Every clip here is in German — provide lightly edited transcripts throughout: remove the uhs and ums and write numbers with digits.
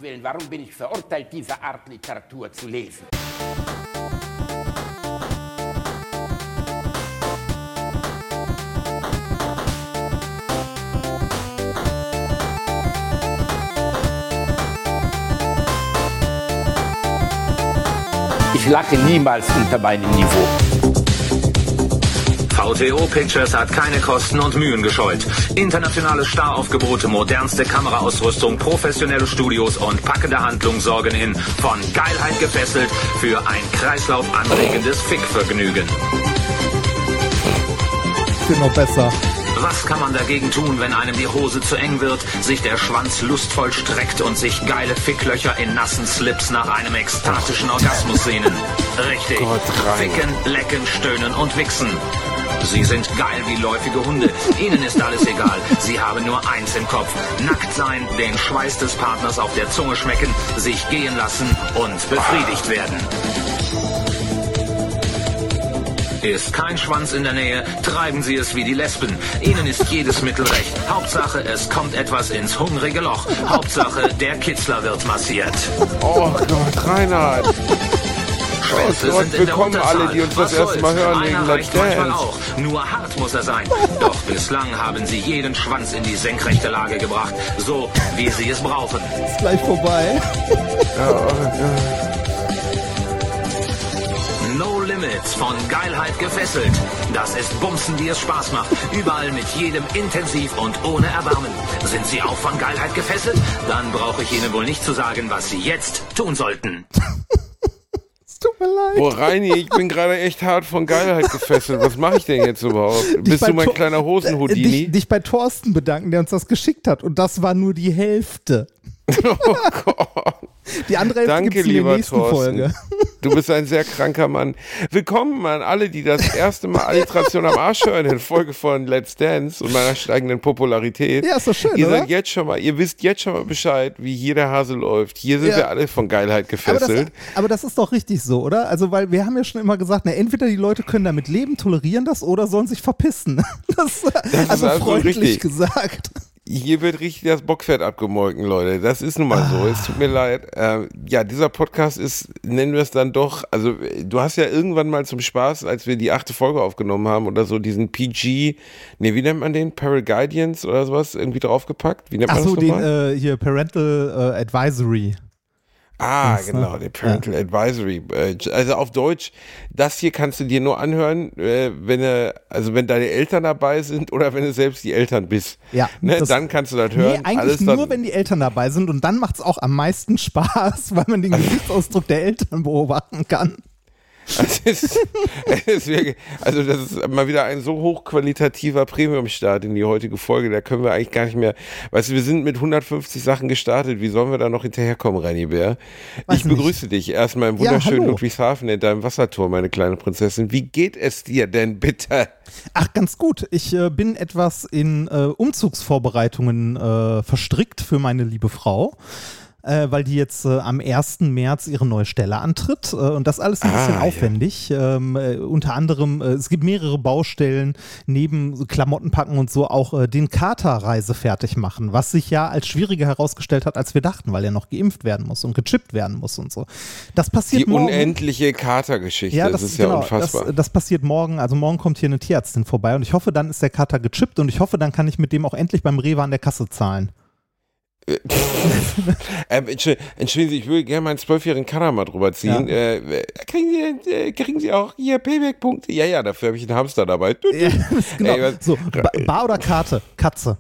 Willen, warum bin ich verurteilt, diese Art Literatur zu lesen? Ich lache niemals unter meinem Niveau. VTO Pictures hat keine Kosten und Mühen gescheut. Internationale Staraufgebote, modernste Kameraausrüstung, professionelle Studios und packende Handlung sorgen in Von Geilheit gefesselt für ein kreislaufanregendes Fickvergnügen. Ist noch besser. Was kann man dagegen tun, wenn einem die Hose zu eng wird, sich der Schwanz lustvoll streckt und sich geile Ficklöcher in nassen Slips nach einem ekstatischen Orgasmus sehnen? Richtig. Ficken, lecken, stöhnen und wichsen. Sie sind geil wie läufige Hunde. Ihnen ist alles egal. Sie haben nur eins im Kopf. Nackt sein, den Schweiß des Partners auf der Zunge schmecken, sich gehen lassen und befriedigt werden. Ist kein Schwanz in der Nähe, treiben Sie es wie die Lesben. Ihnen ist jedes Mittel recht. Hauptsache, es kommt etwas ins hungrige Loch. Hauptsache, der Kitzler wird massiert. Oh Gott, Reinhard. Schwänze sind in der willkommen Unterzahl. alle, die uns das Was erste Mal soll's? hören wegen Einer Let's reicht manchmal Dance. auch. Nur hart muss er sein. Doch bislang haben Sie jeden Schwanz in die senkrechte Lage gebracht. So, wie Sie es brauchen. Ist gleich vorbei. No Limits von Geilheit gefesselt. Das ist Bumsen, die es Spaß macht. Überall mit jedem intensiv und ohne Erbarmen. Sind Sie auch von Geilheit gefesselt? Dann brauche ich Ihnen wohl nicht zu sagen, was Sie jetzt tun sollten. Tut mir leid. Boah, Reini, ich bin gerade echt hart von Geilheit gefesselt. Was mache ich denn jetzt überhaupt? Bist du mein kleiner Hosenhoudini? Dich bei Thorsten bedanken, der uns das geschickt hat. Und das war nur die Hälfte. Oh Gott. Die andere Hälfte Danke, gibt's in der lieber nächsten Thorsten. Folge. Du bist ein sehr kranker Mann. Willkommen an alle, die das erste Mal Alliteration am Arsch hören in Folge von Let's Dance und meiner steigenden Popularität. Ja, ist doch schön, ihr oder? seid jetzt schon mal, ihr wisst jetzt schon mal Bescheid, wie hier der Hase läuft. Hier sind wir alle von Geilheit gefesselt. Aber das ist doch richtig so, oder? Also, weil wir haben ja schon immer gesagt, entweder die Leute können damit leben, tolerieren das oder sollen sich verpissen. Das ist also also freundlich richtig gesagt. Hier wird richtig das Bockfett abgemolken, Leute. Das ist nun mal so. Es tut mir leid. Ja, dieser Podcast ist, nennen wir es dann doch, also du hast ja irgendwann mal zum Spaß, als wir die 8. Folge aufgenommen haben oder so, diesen PG, wie nennt man den? Paraguardians oder sowas irgendwie draufgepackt? Wie nennt man Achso, das nochmal? den hier Parental Advisory. Ah, genau, der Parental Advisory. Also auf Deutsch, das hier kannst du dir nur anhören, wenn deine Eltern dabei sind oder wenn du selbst die Eltern bist. Ja, dann kannst du das hören. Nee, eigentlich nur, wenn die Eltern dabei sind und dann macht es auch am meisten Spaß, weil man den Gesichtsausdruck der Eltern beobachten kann. Das ist mal wieder ein so hochqualitativer Premium-Start in die heutige Folge, da können wir eigentlich gar nicht mehr, weißt du, wir sind mit 150 Sachen gestartet, wie sollen wir da noch hinterherkommen, Reini Bär? Ich begrüße dich erstmal im wunderschönen Ludwigshafen in deinem Wasserturm, meine kleine Prinzessin. Wie geht es dir denn bitte? Ach, ganz gut. Ich bin etwas in Umzugsvorbereitungen verstrickt für meine liebe Frau. Weil die jetzt am 1. März ihre neue Stelle antritt und das alles ein bisschen aufwendig. Unter anderem, es gibt mehrere Baustellen, neben so Klamottenpacken und so auch den Kater-Reise fertig machen, was sich ja als schwieriger herausgestellt hat, als wir dachten, weil er noch geimpft werden muss und gechippt werden muss und so. Das passiert morgen. Die unendliche Kater-Geschichte, ja, das ist ja unfassbar. Das passiert morgen, also morgen kommt hier eine Tierärztin vorbei und ich hoffe, dann ist der Kater gechippt und ich hoffe, dann kann ich mit dem auch endlich beim Rewe an der Kasse zahlen. Entschuldigen Sie, ich würde gerne meinen 12-jährigen Kader mal drüber ziehen. Ja. Kriegen Sie auch hier Payback-Punkte? Ja, dafür habe ich einen Hamster dabei. Ja, genau. So, Bar oder Karte? Katze.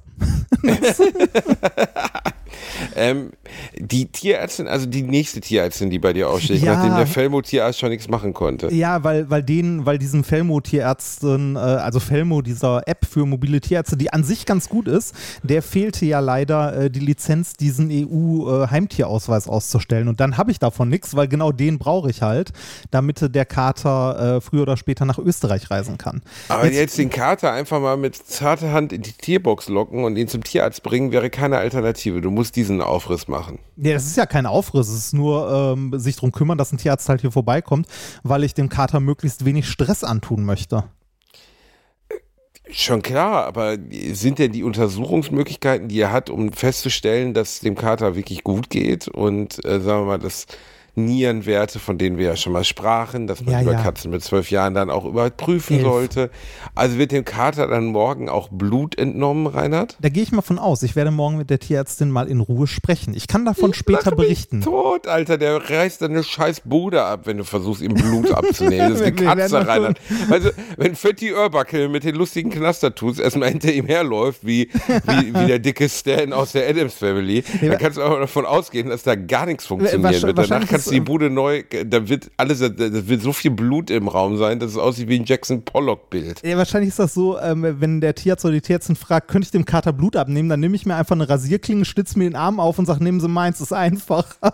Die Tierärztin, also die nächste Tierärztin, die bei dir aussteht, nachdem der Felmo-Tierarzt schon nichts machen konnte. Ja, weil diesen Felmo-Tierärzten, also Felmo, dieser App für mobile Tierärzte, die an sich ganz gut ist, der fehlte ja leider die Lizenz, diesen EU-Heimtierausweis auszustellen. Und dann habe ich davon nichts, weil genau den brauche ich halt, damit der Kater früher oder später nach Österreich reisen kann. Aber jetzt den Kater einfach mal mit zarter Hand in die Tierbox locken und ihn zum Tierarzt bringen, wäre keine Alternative. Du musst diesen Aufriss machen. Ja, das ist ja kein Aufriss, es ist nur sich darum kümmern, dass ein Tierarzt halt hier vorbeikommt, weil ich dem Kater möglichst wenig Stress antun möchte. Schon klar, aber sind denn die Untersuchungsmöglichkeiten, die er hat, um festzustellen, dass dem Kater wirklich gut geht und sagen wir mal, dass Nierenwerte, von denen wir ja schon mal sprachen, dass man über Katzen mit 12 Jahren dann auch überprüfen sollte. Also wird dem Kater dann morgen auch Blut entnommen, Reinhard? Da gehe ich mal von aus. Ich werde morgen mit der Tierärztin mal in Ruhe sprechen. Ich kann davon später berichten. Tot, Alter, der reißt deine scheiß Bude ab, wenn du versuchst, ihm Blut abzunehmen. Das ist eine Katze, Reinhard. Also, wenn Fatty Urbackel mit den lustigen Knastertuts erstmal hinter ihm herläuft, wie der dicke Stan aus der Addams Family, dann kannst du auch davon ausgehen, dass da gar nichts funktionieren wird. Danach kannst du die Bude neu, da wird so viel Blut im Raum sein, dass es aussieht wie ein Jackson Pollock-Bild. Ja, wahrscheinlich ist das so, wenn der Tierarzt oder die Tierärztin fragt, könnte ich dem Kater Blut abnehmen, dann nehme ich mir einfach eine Rasierklinge, schlitze mir den Arm auf und sage, nehmen Sie meins, ist einfacher.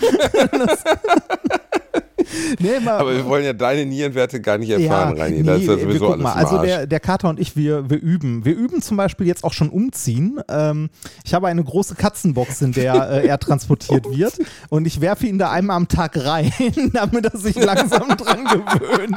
Aber wir wollen ja deine Nierenwerte gar nicht erfahren, Reini. Das ist ja sowieso alles im Arsch. Also der Kater und ich, wir üben. Wir üben zum Beispiel jetzt auch schon umziehen. Ich habe eine große Katzenbox, in der er transportiert wird. Und ich werfe ihn da einmal am Tag rein, damit er sich langsam dran gewöhnt.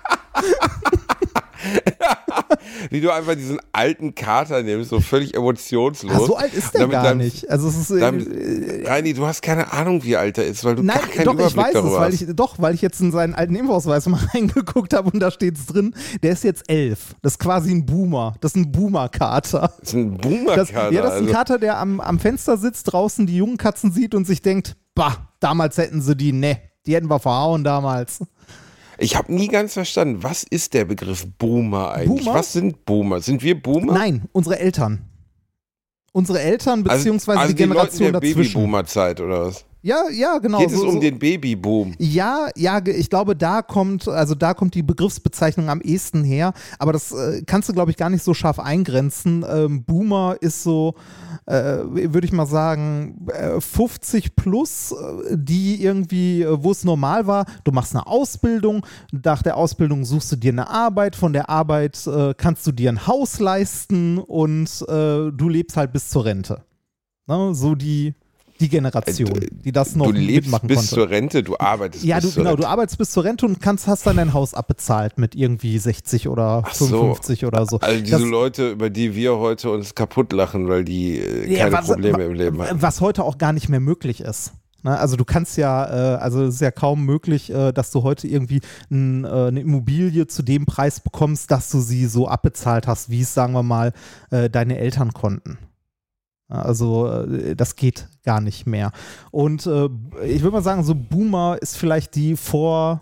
Wie du einfach diesen alten Kater nimmst, so völlig emotionslos. Ach, so alt ist der gar nicht. Also es ist, Reini, du hast keine Ahnung, wie alt er ist, weil du gar keinen Überblick darüber hast. Weil ich jetzt in seinen alten Impfausweis mal reingeguckt habe und da steht es drin, der ist jetzt 11. Das ist quasi ein Boomer. Das ist ein Boomer-Kater. Das ist ein Boomer-Kater? Ja, das ist ein Kater, der am Fenster sitzt, draußen die jungen Katzen sieht und sich denkt, damals hätten sie die hätten wir verhauen damals. Ich habe nie ganz verstanden, was ist der Begriff Boomer eigentlich? Boomer? Was sind Boomer? Sind wir Boomer? Nein, unsere Eltern. Unsere Eltern beziehungsweise also die Generation Leute der dazwischen. Babyboomer-Zeit oder was? Ja, genau. Geht es um den Babyboom? Ja, ich glaube, da kommt die Begriffsbezeichnung am ehesten her, aber das kannst du, glaube ich, gar nicht so scharf eingrenzen. Boomer ist so, würde ich mal sagen, 50 plus, die irgendwie, wo es normal war, du machst eine Ausbildung, nach der Ausbildung suchst du dir eine Arbeit, von der Arbeit kannst du dir ein Haus leisten und du lebst halt bis zur Rente. Na, so die Generation, die das noch mitmachen konnte. Du lebst bis zur Rente, du arbeitest bis zur Rente. Ja, du arbeitest bis zur Rente und hast dann dein Haus abbezahlt mit irgendwie 60 oder 55 oder so. Also diese Leute, über die wir heute uns kaputt lachen, weil die keine Probleme im Leben haben. Was heute auch gar nicht mehr möglich ist. Also du kannst also es ist ja kaum möglich, dass du heute irgendwie eine Immobilie zu dem Preis bekommst, dass du sie so abbezahlt hast, wie es, sagen wir mal, deine Eltern konnten. Also das geht gar nicht mehr. Und ich würde mal sagen, so Boomer ist vielleicht die vor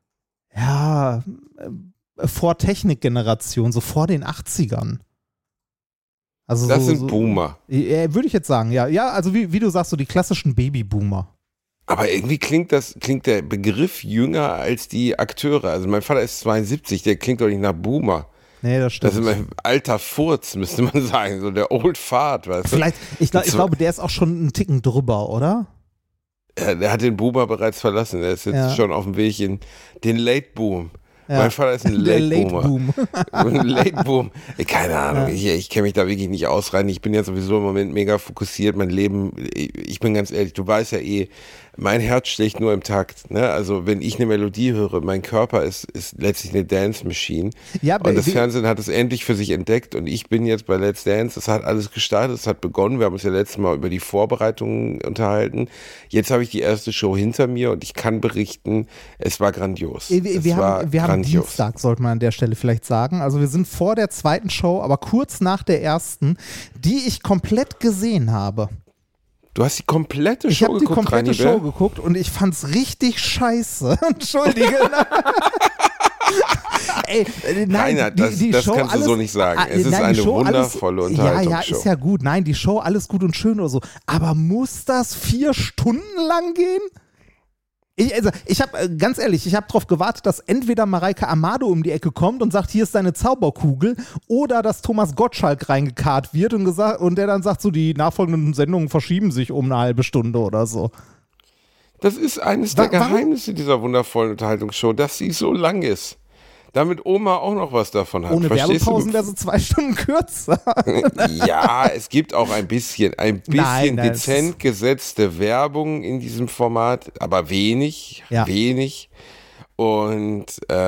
Technikgeneration, so vor den 80ern. Also das sind Boomer. Würde ich jetzt sagen, ja. Ja, also wie du sagst, so die klassischen Babyboomer. Aber irgendwie klingt der Begriff jünger als die Akteure. Also mein Vater ist 72, der klingt doch nicht nach Boomer. Nee, das stimmt. Das ist ein alter Furz, müsste man sagen. So der Old Fart, weißt du? Vielleicht, ich glaube, der ist auch schon einen Ticken drüber, oder? Ja, der hat den Boomer bereits verlassen. Der ist jetzt schon auf dem Weg in den Late Boom. Ja. Mein Vater ist ein Late-Boomer. Ein Late-Boom. Keine Ahnung, ich kenne mich da wirklich nicht aus rein. Ich bin ja sowieso im Moment mega fokussiert. Mein Leben, ich bin ganz ehrlich, du weißt ja mein Herz schlägt nur im Takt. Ne? Also wenn ich eine Melodie höre, mein Körper ist letztlich eine Dance-Machine. Ja, und das Fernsehen hat es endlich für sich entdeckt und ich bin jetzt bei Let's Dance. Es hat alles gestartet, es hat begonnen. Wir haben uns ja letztes Mal über die Vorbereitungen unterhalten. Jetzt habe ich die erste Show hinter mir und ich kann berichten, es war grandios. Wir haben Dienstag, sollte man an der Stelle vielleicht sagen. Also wir sind vor der zweiten Show, aber kurz nach der ersten, die ich komplett gesehen habe. Du hast die komplette Show geguckt, Ich habe die komplette Show geguckt und ich fand's richtig scheiße. Entschuldige. Ey, nein, Rainer, das Show, kannst du so nicht sagen. Es ist eine wundervolle Unterhaltungsshow. Ja, ist ja gut. Nein, die Show, alles gut und schön oder so. Aber muss das 4 Stunden lang gehen? Ich habe, ganz ehrlich, ich habe darauf gewartet, dass entweder Mareike Amado um die Ecke kommt und sagt, hier ist deine Zauberkugel, oder dass Thomas Gottschalk reingekarrt wird und der dann sagt, so die nachfolgenden Sendungen verschieben sich um eine halbe Stunde oder so. Das ist eines der Geheimnisse dieser wundervollen Unterhaltungsshow, dass sie so lang ist. Damit Oma auch noch was davon hat. Ohne Werbepausen wäre sie 2 Stunden kürzer. Ja, es gibt auch ein bisschen dezent gesetzte Werbung in diesem Format, aber wenig. Ne,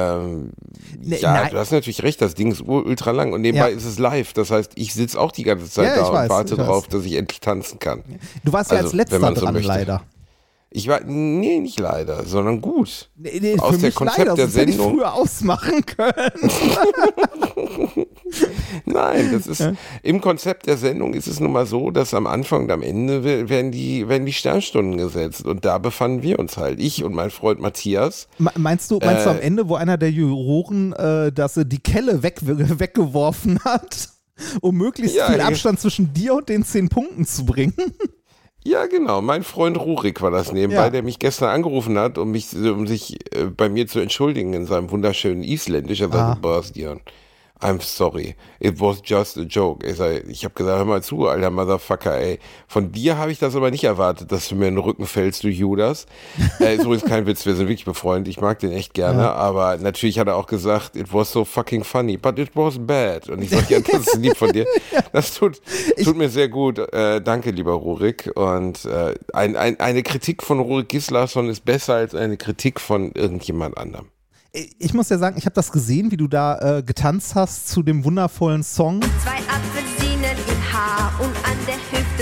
du hast natürlich recht, das Ding ist ultra lang und nebenbei ist es live. Das heißt, ich sitze auch die ganze Zeit da und warte darauf, dass ich endlich tanzen kann. Du warst ja als letzter dran, so leider. Ich war, nicht leider, sondern gut. Nee, aus für der mich Konzept leider, der sonst hätte ich Sendung. früher ausmachen können. Nein, das ist im Konzept der Sendung ist es nun mal so, dass am Anfang und am Ende werden die Sternstunden gesetzt und da befanden wir uns halt. Ich und mein Freund Matthias. Meinst du am Ende, wo einer der Juroren die Kelle weggeworfen hat, um möglichst viel Abstand zwischen dir und den 10 Punkten zu bringen? Ja, genau. Mein Freund Rurik war das nebenbei, der mich gestern angerufen hat, um sich bei mir zu entschuldigen in seinem wunderschönen Isländisch. Er sagte, Bastian, I'm sorry, it was just a joke. Ich habe gesagt, hör mal zu, alter Motherfucker, ey. Von dir habe ich das aber nicht erwartet, dass du mir in den Rücken fällst, du Judas. Ist übrigens kein Witz, wir sind wirklich befreundet, ich mag den echt gerne, aber natürlich hat er auch gesagt, it was so fucking funny, but it was bad. Und ich sage, ja, das ist lieb von dir. Das tut mir sehr gut. Danke, lieber Rurik. Und eine Kritik von Rurik Gislason ist besser als eine Kritik von irgendjemand anderem. Ich muss ja sagen, ich habe das gesehen, wie du da getanzt hast zu dem wundervollen Song. 2 Apfelsinen im Haar und an der Hüfte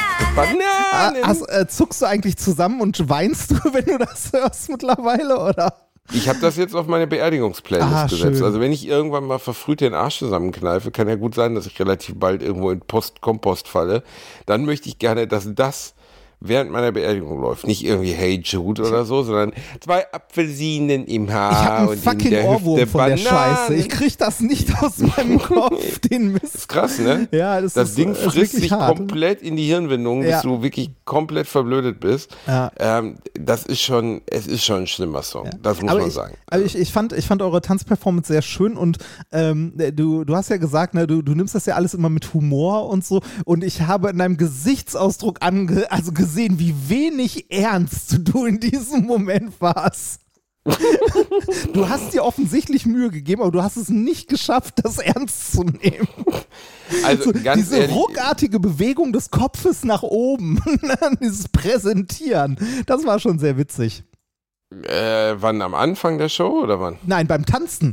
Bananen. Zuckst du eigentlich zusammen und weinst du, wenn du das hörst mittlerweile, oder? Ich habe das jetzt auf meine Beerdigungsplaylist gesetzt. Schön. Also wenn ich irgendwann mal verfrüht den Arsch zusammenkneife, kann ja gut sein, dass ich relativ bald irgendwo in Kompost falle. Dann möchte ich gerne, dass das während meiner Beerdigung läuft. Nicht irgendwie Hey Jude oder so, sondern 2 Apfelsinen im Haar. Ich habe einen und fucking in der Ohrwurm Hüfte von der Bananen. Scheiße. Ich krieg das nicht aus meinem Kopf, den Mist. Das ist krass, ne? Ja, das Ding frisst sich komplett in die Hirnwindung, bis du wirklich komplett verblödet bist. Ja. Es ist schon ein schlimmer Song. Ja. Das muss man sagen. Aber ich fand eure Tanzperformance sehr schön und du hast ja gesagt, ne, du nimmst das ja alles immer mit Humor und so und ich habe in deinem Gesichtsausdruck gesehen, wie wenig ernst du in diesem Moment warst. Du hast dir offensichtlich Mühe gegeben, aber du hast es nicht geschafft, das ernst zu nehmen. Also ganz diese ehrlich, ruckartige Bewegung des Kopfes nach oben, dieses Präsentieren, das war schon sehr witzig. Wann, am Anfang der Show oder wann? Nein, beim Tanzen.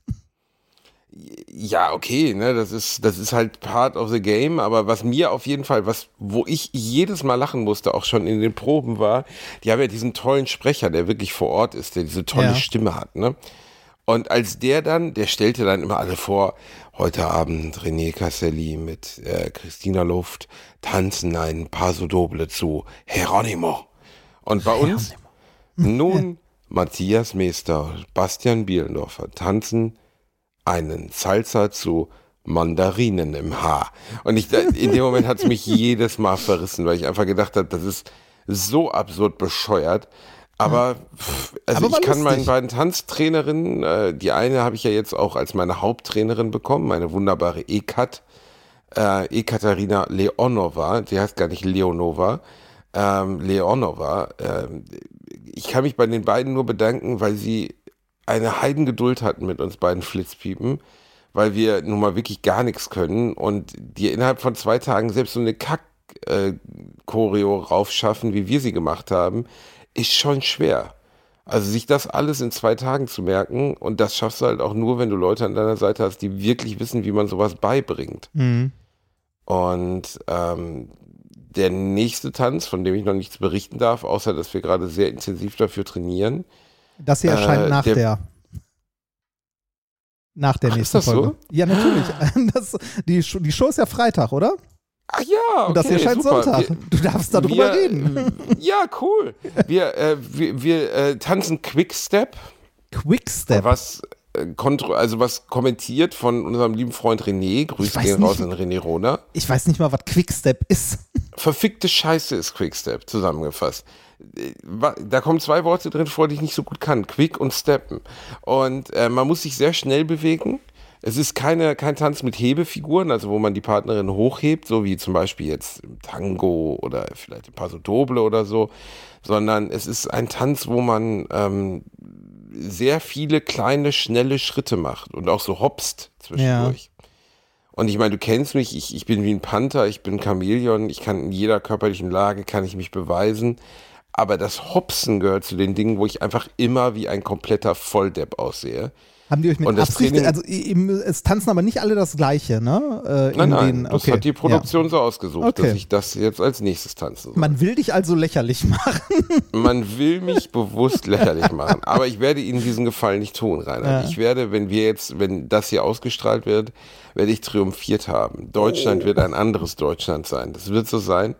Ja, okay, ne, das ist halt part of the game, aber was mir auf jeden Fall, wo ich jedes Mal lachen musste, auch schon in den Proben war, die haben ja diesen tollen Sprecher, der wirklich vor Ort ist, der diese tolle Stimme hat, ne? Und als der stellte dann immer alle vor, heute Abend René Casselli mit Christina Luft tanzen ein Paso Doble zu Geronimo. Und bei uns nun Matthias Meester, Bastian Bielendorfer tanzen einen Salsa zu Mandarinen im Haar. Und in dem Moment hat es mich jedes Mal verrissen, weil ich einfach gedacht habe, das ist so absurd bescheuert. Aber ich kann meinen beiden Tanztrainerinnen, die eine habe ich ja jetzt auch als meine Haupttrainerin bekommen, meine wunderbare Ekaterina Leonova, die heißt gar nicht Leonova, Leonova. Ich kann mich bei den beiden nur bedanken, weil sie eine Heidengeduld hatten mit uns beiden Flitzpiepen, weil wir nun mal wirklich gar nichts können und die innerhalb von 2 Tagen selbst so eine Kack-Choreo raufschaffen, wie wir sie gemacht haben, ist schon schwer. Also sich das alles in 2 Tagen zu merken und das schaffst du halt auch nur, wenn du Leute an deiner Seite hast, die wirklich wissen, wie man sowas beibringt. Mhm. Und der nächste Tanz, von dem ich noch nichts berichten darf, außer dass wir gerade sehr intensiv dafür trainieren. Das hier erscheint nach der nächsten Folge. So? Ja, natürlich. Die Show ist ja Freitag, oder? Ach ja, okay, und das erscheint Sonntag. Du darfst darüber reden. Ja, cool. Wir tanzen Quickstep. Quickstep? Was kommentiert von unserem lieben Freund René. Grüße gehen raus an René Rohner. Ich weiß nicht mal, was Quickstep ist. Verfickte Scheiße ist Quickstep, zusammengefasst. Da kommen 2 Worte drin vor, die ich nicht so gut kann. Quick und Steppen. Und man muss sich sehr schnell bewegen. Es ist kein Tanz mit Hebefiguren, also wo man die Partnerin hochhebt, so wie zum Beispiel jetzt im Tango oder vielleicht im Paso Doble oder so, sondern es ist ein Tanz, wo man sehr viele kleine, schnelle Schritte macht und auch so hopst zwischendurch. Ja. Und ich meine, du kennst mich, ich bin wie ein Panther, ich bin ein Chamäleon, ich kann in jeder körperlichen Lage, kann ich mich beweisen, Aber das Hopsen gehört zu den Dingen, wo ich einfach immer wie ein kompletter Volldepp aussehe. Haben die euch mit Absicht, also es tanzen aber nicht alle das Gleiche, ne? Nein, das hat die Produktion so ausgesucht, dass ich das jetzt als nächstes tanzen soll. Man will dich also lächerlich machen. Man will mich bewusst lächerlich machen, aber ich werde Ihnen diesen Gefallen nicht tun, Rainer. Ich werde, wenn das hier ausgestrahlt wird, werde ich triumphiert haben. Deutschland wird ein anderes Deutschland sein. Das wird so sein.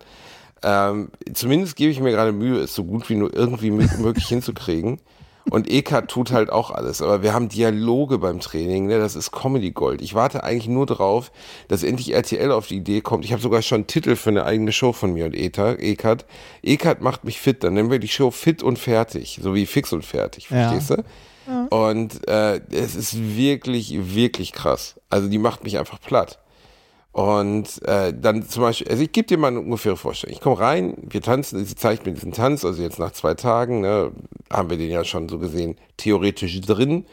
Zumindest gebe ich mir gerade Mühe, es so gut wie nur irgendwie möglich hinzukriegen. Und Ekat tut halt auch alles, aber wir haben Dialoge beim Training, ne? Das ist Comedy Gold. Ich warte eigentlich nur drauf, dass endlich RTL auf die Idee kommt. Ich habe sogar schon einen Titel für eine eigene Show von mir und Ekat. Ekat macht mich fit, dann nennen wir die Show Fit und Fertig, so wie Fix und Fertig, verstehst du? Ja. Und es ist wirklich, wirklich krass. Also die macht mich einfach platt. Und dann zum Beispiel, also ich gebe dir mal eine ungefähre Vorstellung. Ich komme rein, wir tanzen, sie zeigt mir diesen Tanz, also jetzt nach 2 Tagen, ne, haben wir den ja schon so gesehen, theoretisch drin.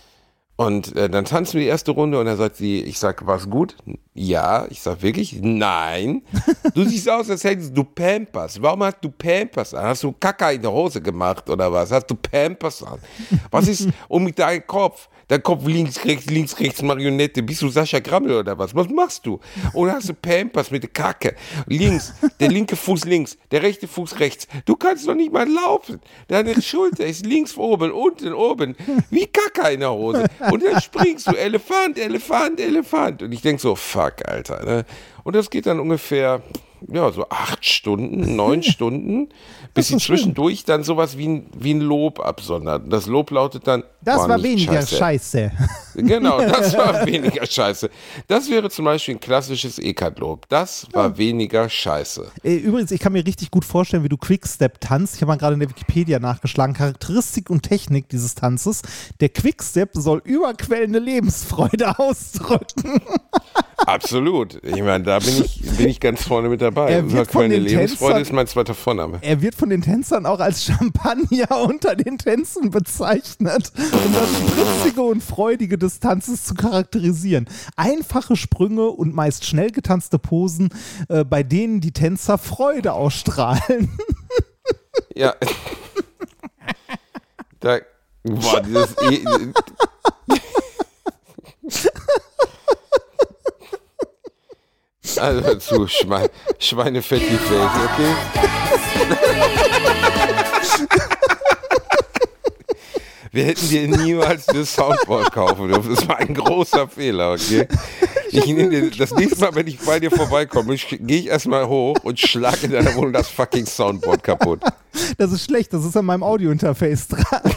Und dann tanzen wir die erste Runde und dann sagt sie, ich sag, war's gut? Ja, ich sag wirklich, nein. Du siehst aus, als hättest du Pampers. Warum hast du Pampers an? Hast du Kaka in der Hose gemacht oder was? Hast du Pampers an? Was ist mit deinem Kopf? Dein Kopf links, rechts, Marionette. Bist du Sascha Grammel oder was? Was machst du? Oder hast du Pampers mit der Kacke? Links, der linke Fuß links, der rechte Fuß rechts. Du kannst doch nicht mal laufen. Deine Schulter ist links oben, unten oben. Wie Kacke in der Hose. Und dann springst du, Elefant. Und ich denk so, fuck, Alter. Ne? Und das geht dann ungefähr, ja, so 8 Stunden, 9 Stunden, bis sie zwischendurch dann sowas wie ein Lob absondert. Das Lob lautet dann, das war weniger scheiße. Genau, das war weniger scheiße. Das wäre zum Beispiel ein klassisches Ekat-Lob. Das war weniger scheiße. Übrigens, ich kann mir richtig gut vorstellen, wie du Quickstep tanzt. Ich habe mal gerade in der Wikipedia nachgeschlagen. Charakteristik und Technik dieses Tanzes. Der Quickstep soll überquellende Lebensfreude ausdrücken. Absolut. Ich meine, da bin ich ganz vorne mit dabei. Überquellende Lebensfreude ist mein zweiter Vorname. Er wird von den Tänzern auch als Champagner unter den Tänzen bezeichnet, um das Spritzige und Freudige des Tanzes zu charakterisieren. Einfache Sprünge und meist schnell getanzte Posen, bei denen die Tänzer Freude ausstrahlen. Ja. Dieses also zu Schweinefett die Welt, okay? Wir hätten dir niemals das Soundboard kaufen dürfen. Das war ein großer Fehler, okay? Ich nehme dir, das nächste Mal, wenn ich bei dir vorbeikomme, gehe ich erstmal hoch und schlage in deiner Wohnung das fucking Soundboard kaputt. Das ist schlecht, das ist an meinem Audio-Interface dran.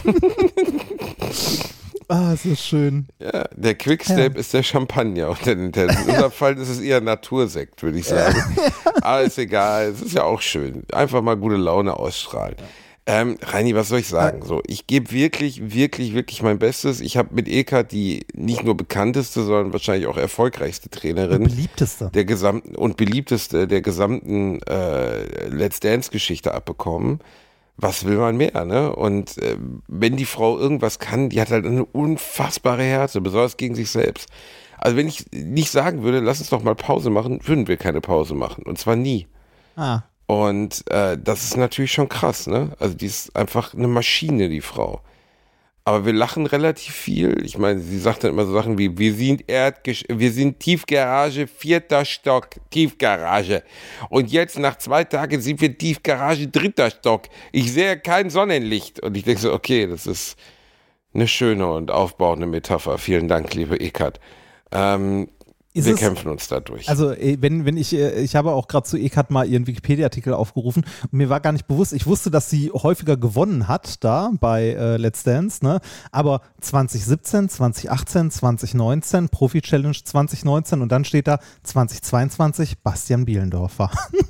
Ah, ist das schön. Ja, der Quickstep ist der Champagner unter den Tänzen. In unserem Fall ist es eher Natursekt, würde ich sagen. Aber ist egal, es ist ja auch schön. Einfach mal gute Laune ausstrahlen. Reini, was soll ich sagen? So, ich gebe wirklich, wirklich, wirklich mein Bestes. Ich habe mit Ekat die nicht nur bekannteste, sondern wahrscheinlich auch erfolgreichste Trainerin. Beliebteste. Beliebteste der gesamten Let's Dance-Geschichte abbekommen. Was will man mehr, ne? Und wenn die Frau irgendwas kann, die hat halt eine unfassbare Härte, besonders gegen sich selbst. Also wenn ich nicht sagen würde, lass uns doch mal Pause machen, würden wir keine Pause machen. Und zwar nie. Und das ist natürlich schon krass, ne? Also die ist einfach eine Maschine, die Frau. Aber wir lachen relativ viel. Ich meine, sie sagt dann immer so Sachen wie, wir sind Tiefgarage, 4. Stock, Tiefgarage. Und jetzt nach 2 Tagen sind wir Tiefgarage, 3. Stock. Ich sehe kein Sonnenlicht. Und ich denke so, okay, das ist eine schöne und aufbauende Metapher. Vielen Dank, liebe Ekat. Wir kämpfen uns dadurch. Also wenn ich habe auch gerade zu Ekat mal ihren Wikipedia-Artikel aufgerufen und mir war gar nicht bewusst, ich wusste, dass sie häufiger gewonnen hat da bei Let's Dance, ne? Aber 2017, 2018, 2019, Profi-Challenge 2019 und dann steht da 2022 Bastian Bielendorfer.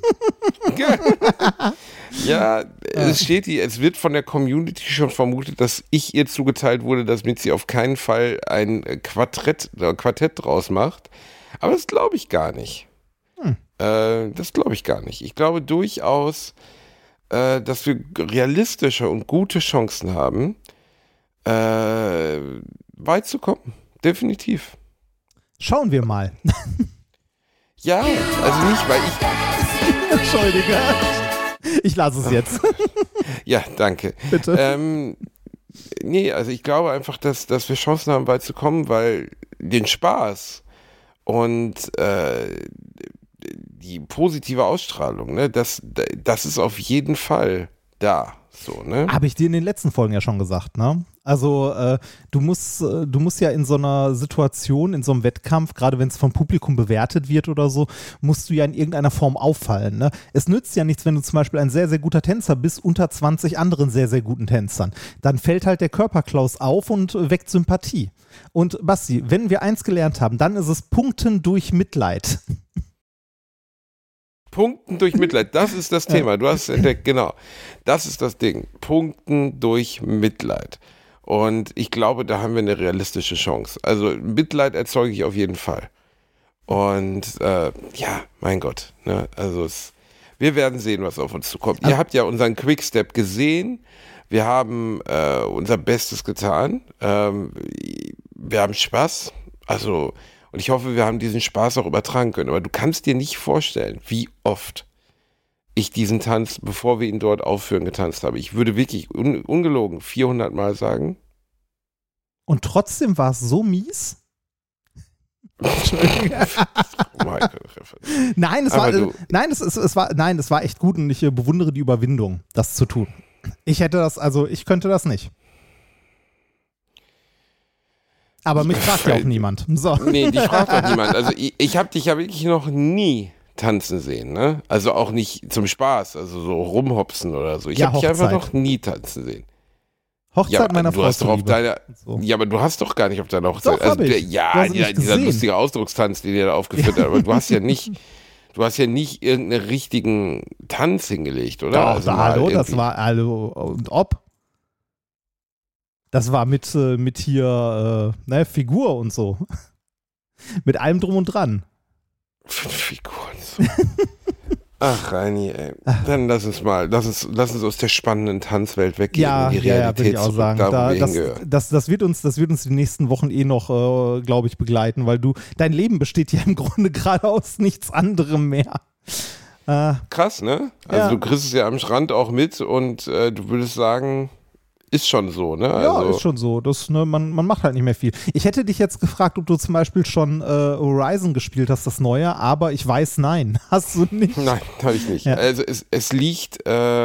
Ja, es wird von der Community schon vermutet, dass ich ihr zugeteilt wurde, damit sie auf keinen Fall ein Quartett draus macht. Aber das glaube ich gar nicht. Ich glaube durchaus, dass wir realistische und gute Chancen haben, weit zu kommen. Definitiv. Schauen wir mal. Ja, also nicht, weil ich... Entschuldige. Ich lasse es jetzt. Ja, danke. Bitte. Nee, also ich glaube einfach, dass wir Chancen haben, weit zu kommen, weil den Spaß und die positive Ausstrahlung, ne, das ist auf jeden Fall da. So, ne? Habe ich dir in den letzten Folgen ja schon gesagt, ne? Also du musst ja in so einer Situation, in so einem Wettkampf, gerade wenn es vom Publikum bewertet wird oder so, musst du ja in irgendeiner Form auffallen, ne? Es nützt ja nichts, wenn du zum Beispiel ein sehr, sehr guter Tänzer bist, unter 20 anderen sehr, sehr guten Tänzern. Dann fällt halt der Körperklaus auf und weckt Sympathie. Und Basti, wenn wir eins gelernt haben, dann ist es Punkten durch Mitleid. Punkten durch Mitleid, das ist das Thema. Du hast es entdeckt, genau. Das ist das Ding. Punkten durch Mitleid. Und ich glaube, da haben wir eine realistische Chance. Also Mitleid erzeuge ich auf jeden Fall. Und ja, mein Gott. Ne? Also wir werden sehen, was auf uns zukommt. Ihr habt ja unseren Quickstep gesehen. Wir haben unser Bestes getan. Wir haben Spaß. Also und ich hoffe, wir haben diesen Spaß auch übertragen können. Aber du kannst dir nicht vorstellen, wie oft ich diesen Tanz, bevor wir ihn dort aufführen, getanzt habe. Ich würde wirklich ungelogen 400 Mal sagen. Und trotzdem war es so mies? Nein, es war echt gut und ich bewundere die Überwindung, das zu tun. Ich könnte das nicht. Aber mich fragt ja auch niemand. So. Nee, dich fragt auch niemand. Also ich habe dich ja wirklich noch nie tanzen sehen, ne? Also auch nicht zum Spaß, also so rumhopsen oder so. Ich habe dich einfach noch nie tanzen sehen. Hochzeit meiner Frau. Ja, aber du hast doch gar nicht auf deiner Hochzeit. Doch, also, dieser lustige Ausdruckstanz, den ihr da aufgeführt habt, aber du hast ja nicht irgendeinen richtigen Tanz hingelegt, oder? Doch, also hallo, das war, und ob? Das war mit hier, Figur und so. Mit allem drum und dran. Figuren so. Ach, Reini, ey. Dann lass uns aus der spannenden Tanzwelt weggehen und die Realität würde ich auch sagen. Das wird uns die nächsten Wochen noch, glaube ich, begleiten, weil dein Leben besteht ja im Grunde gerade aus nichts anderem mehr. Krass, ne? Also du kriegst es ja am Strand auch mit und du würdest sagen, ist schon so, ne? Ja, ist schon so. Man macht halt nicht mehr viel. Ich hätte dich jetzt gefragt, ob du zum Beispiel schon Horizon gespielt hast, das neue, aber ich weiß, nein. Hast du nicht? Nein, habe ich nicht. Ja. Also es liegt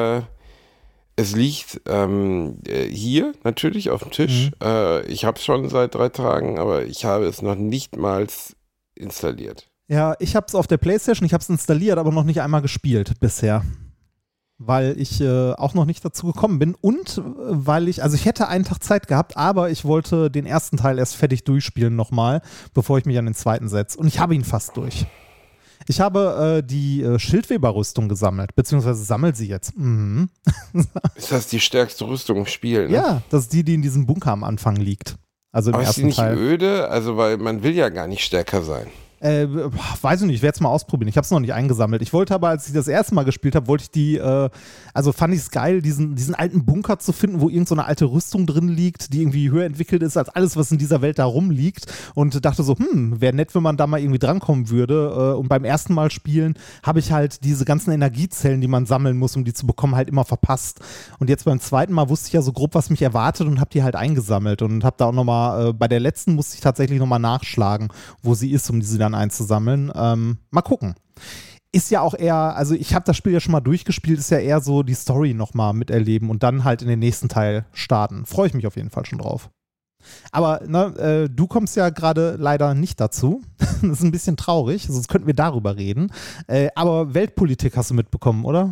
hier natürlich auf dem Tisch. Ich habe es schon seit 3 Tagen, aber ich habe es noch nicht mal installiert. Ja, ich habe es auf der PlayStation, ich habe es installiert, aber noch nicht einmal gespielt bisher. Weil ich auch noch nicht dazu gekommen bin und weil ich hätte einen Tag Zeit gehabt, aber ich wollte den ersten Teil erst fertig durchspielen nochmal, bevor ich mich an den zweiten setze. Und ich habe ihn fast durch. Ich habe die Schildweber-Rüstung gesammelt, beziehungsweise sammel sie jetzt. Mhm. Ist das die stärkste Rüstung im Spiel? Ne? Ja, das ist die in diesem Bunker am Anfang liegt. Also im aber ersten ist die nicht Teil. Öde? Also, weil man will ja gar nicht stärker sein. Weiß ich nicht, ich werde es mal ausprobieren. Ich habe es noch nicht eingesammelt. Ich wollte aber, als ich das erste Mal gespielt habe, fand ich es geil, diesen alten Bunker zu finden, wo irgend so eine alte Rüstung drin liegt, die irgendwie höher entwickelt ist als alles, was in dieser Welt da rumliegt. Und dachte so, wäre nett, wenn man da mal irgendwie drankommen würde. Und beim ersten Mal spielen habe ich halt diese ganzen Energiezellen, die man sammeln muss, um die zu bekommen, halt immer verpasst. Und jetzt beim zweiten Mal wusste ich ja so grob, was mich erwartet und habe die halt eingesammelt. Und habe da auch nochmal, bei der letzten musste ich tatsächlich nochmal nachschlagen, wo sie ist, um sie dann einzusammeln. Mal gucken. Ist ja auch eher, also ich habe das Spiel ja schon mal durchgespielt, ist ja eher so die Story nochmal miterleben und dann halt in den nächsten Teil starten. Freue ich mich auf jeden Fall schon drauf. Aber du kommst ja gerade leider nicht dazu. Das ist ein bisschen traurig, sonst könnten wir darüber reden. Aber Weltpolitik hast du mitbekommen, oder?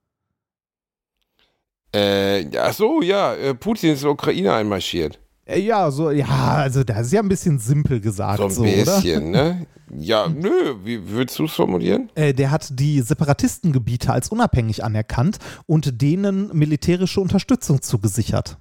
Putin ist in die Ukraine einmarschiert. Also das ist ja ein bisschen simpel gesagt. So ein bisschen, oder? Ne? Ja, wie würdest du es formulieren? Der hat die Separatistengebiete als unabhängig anerkannt und denen militärische Unterstützung zugesichert.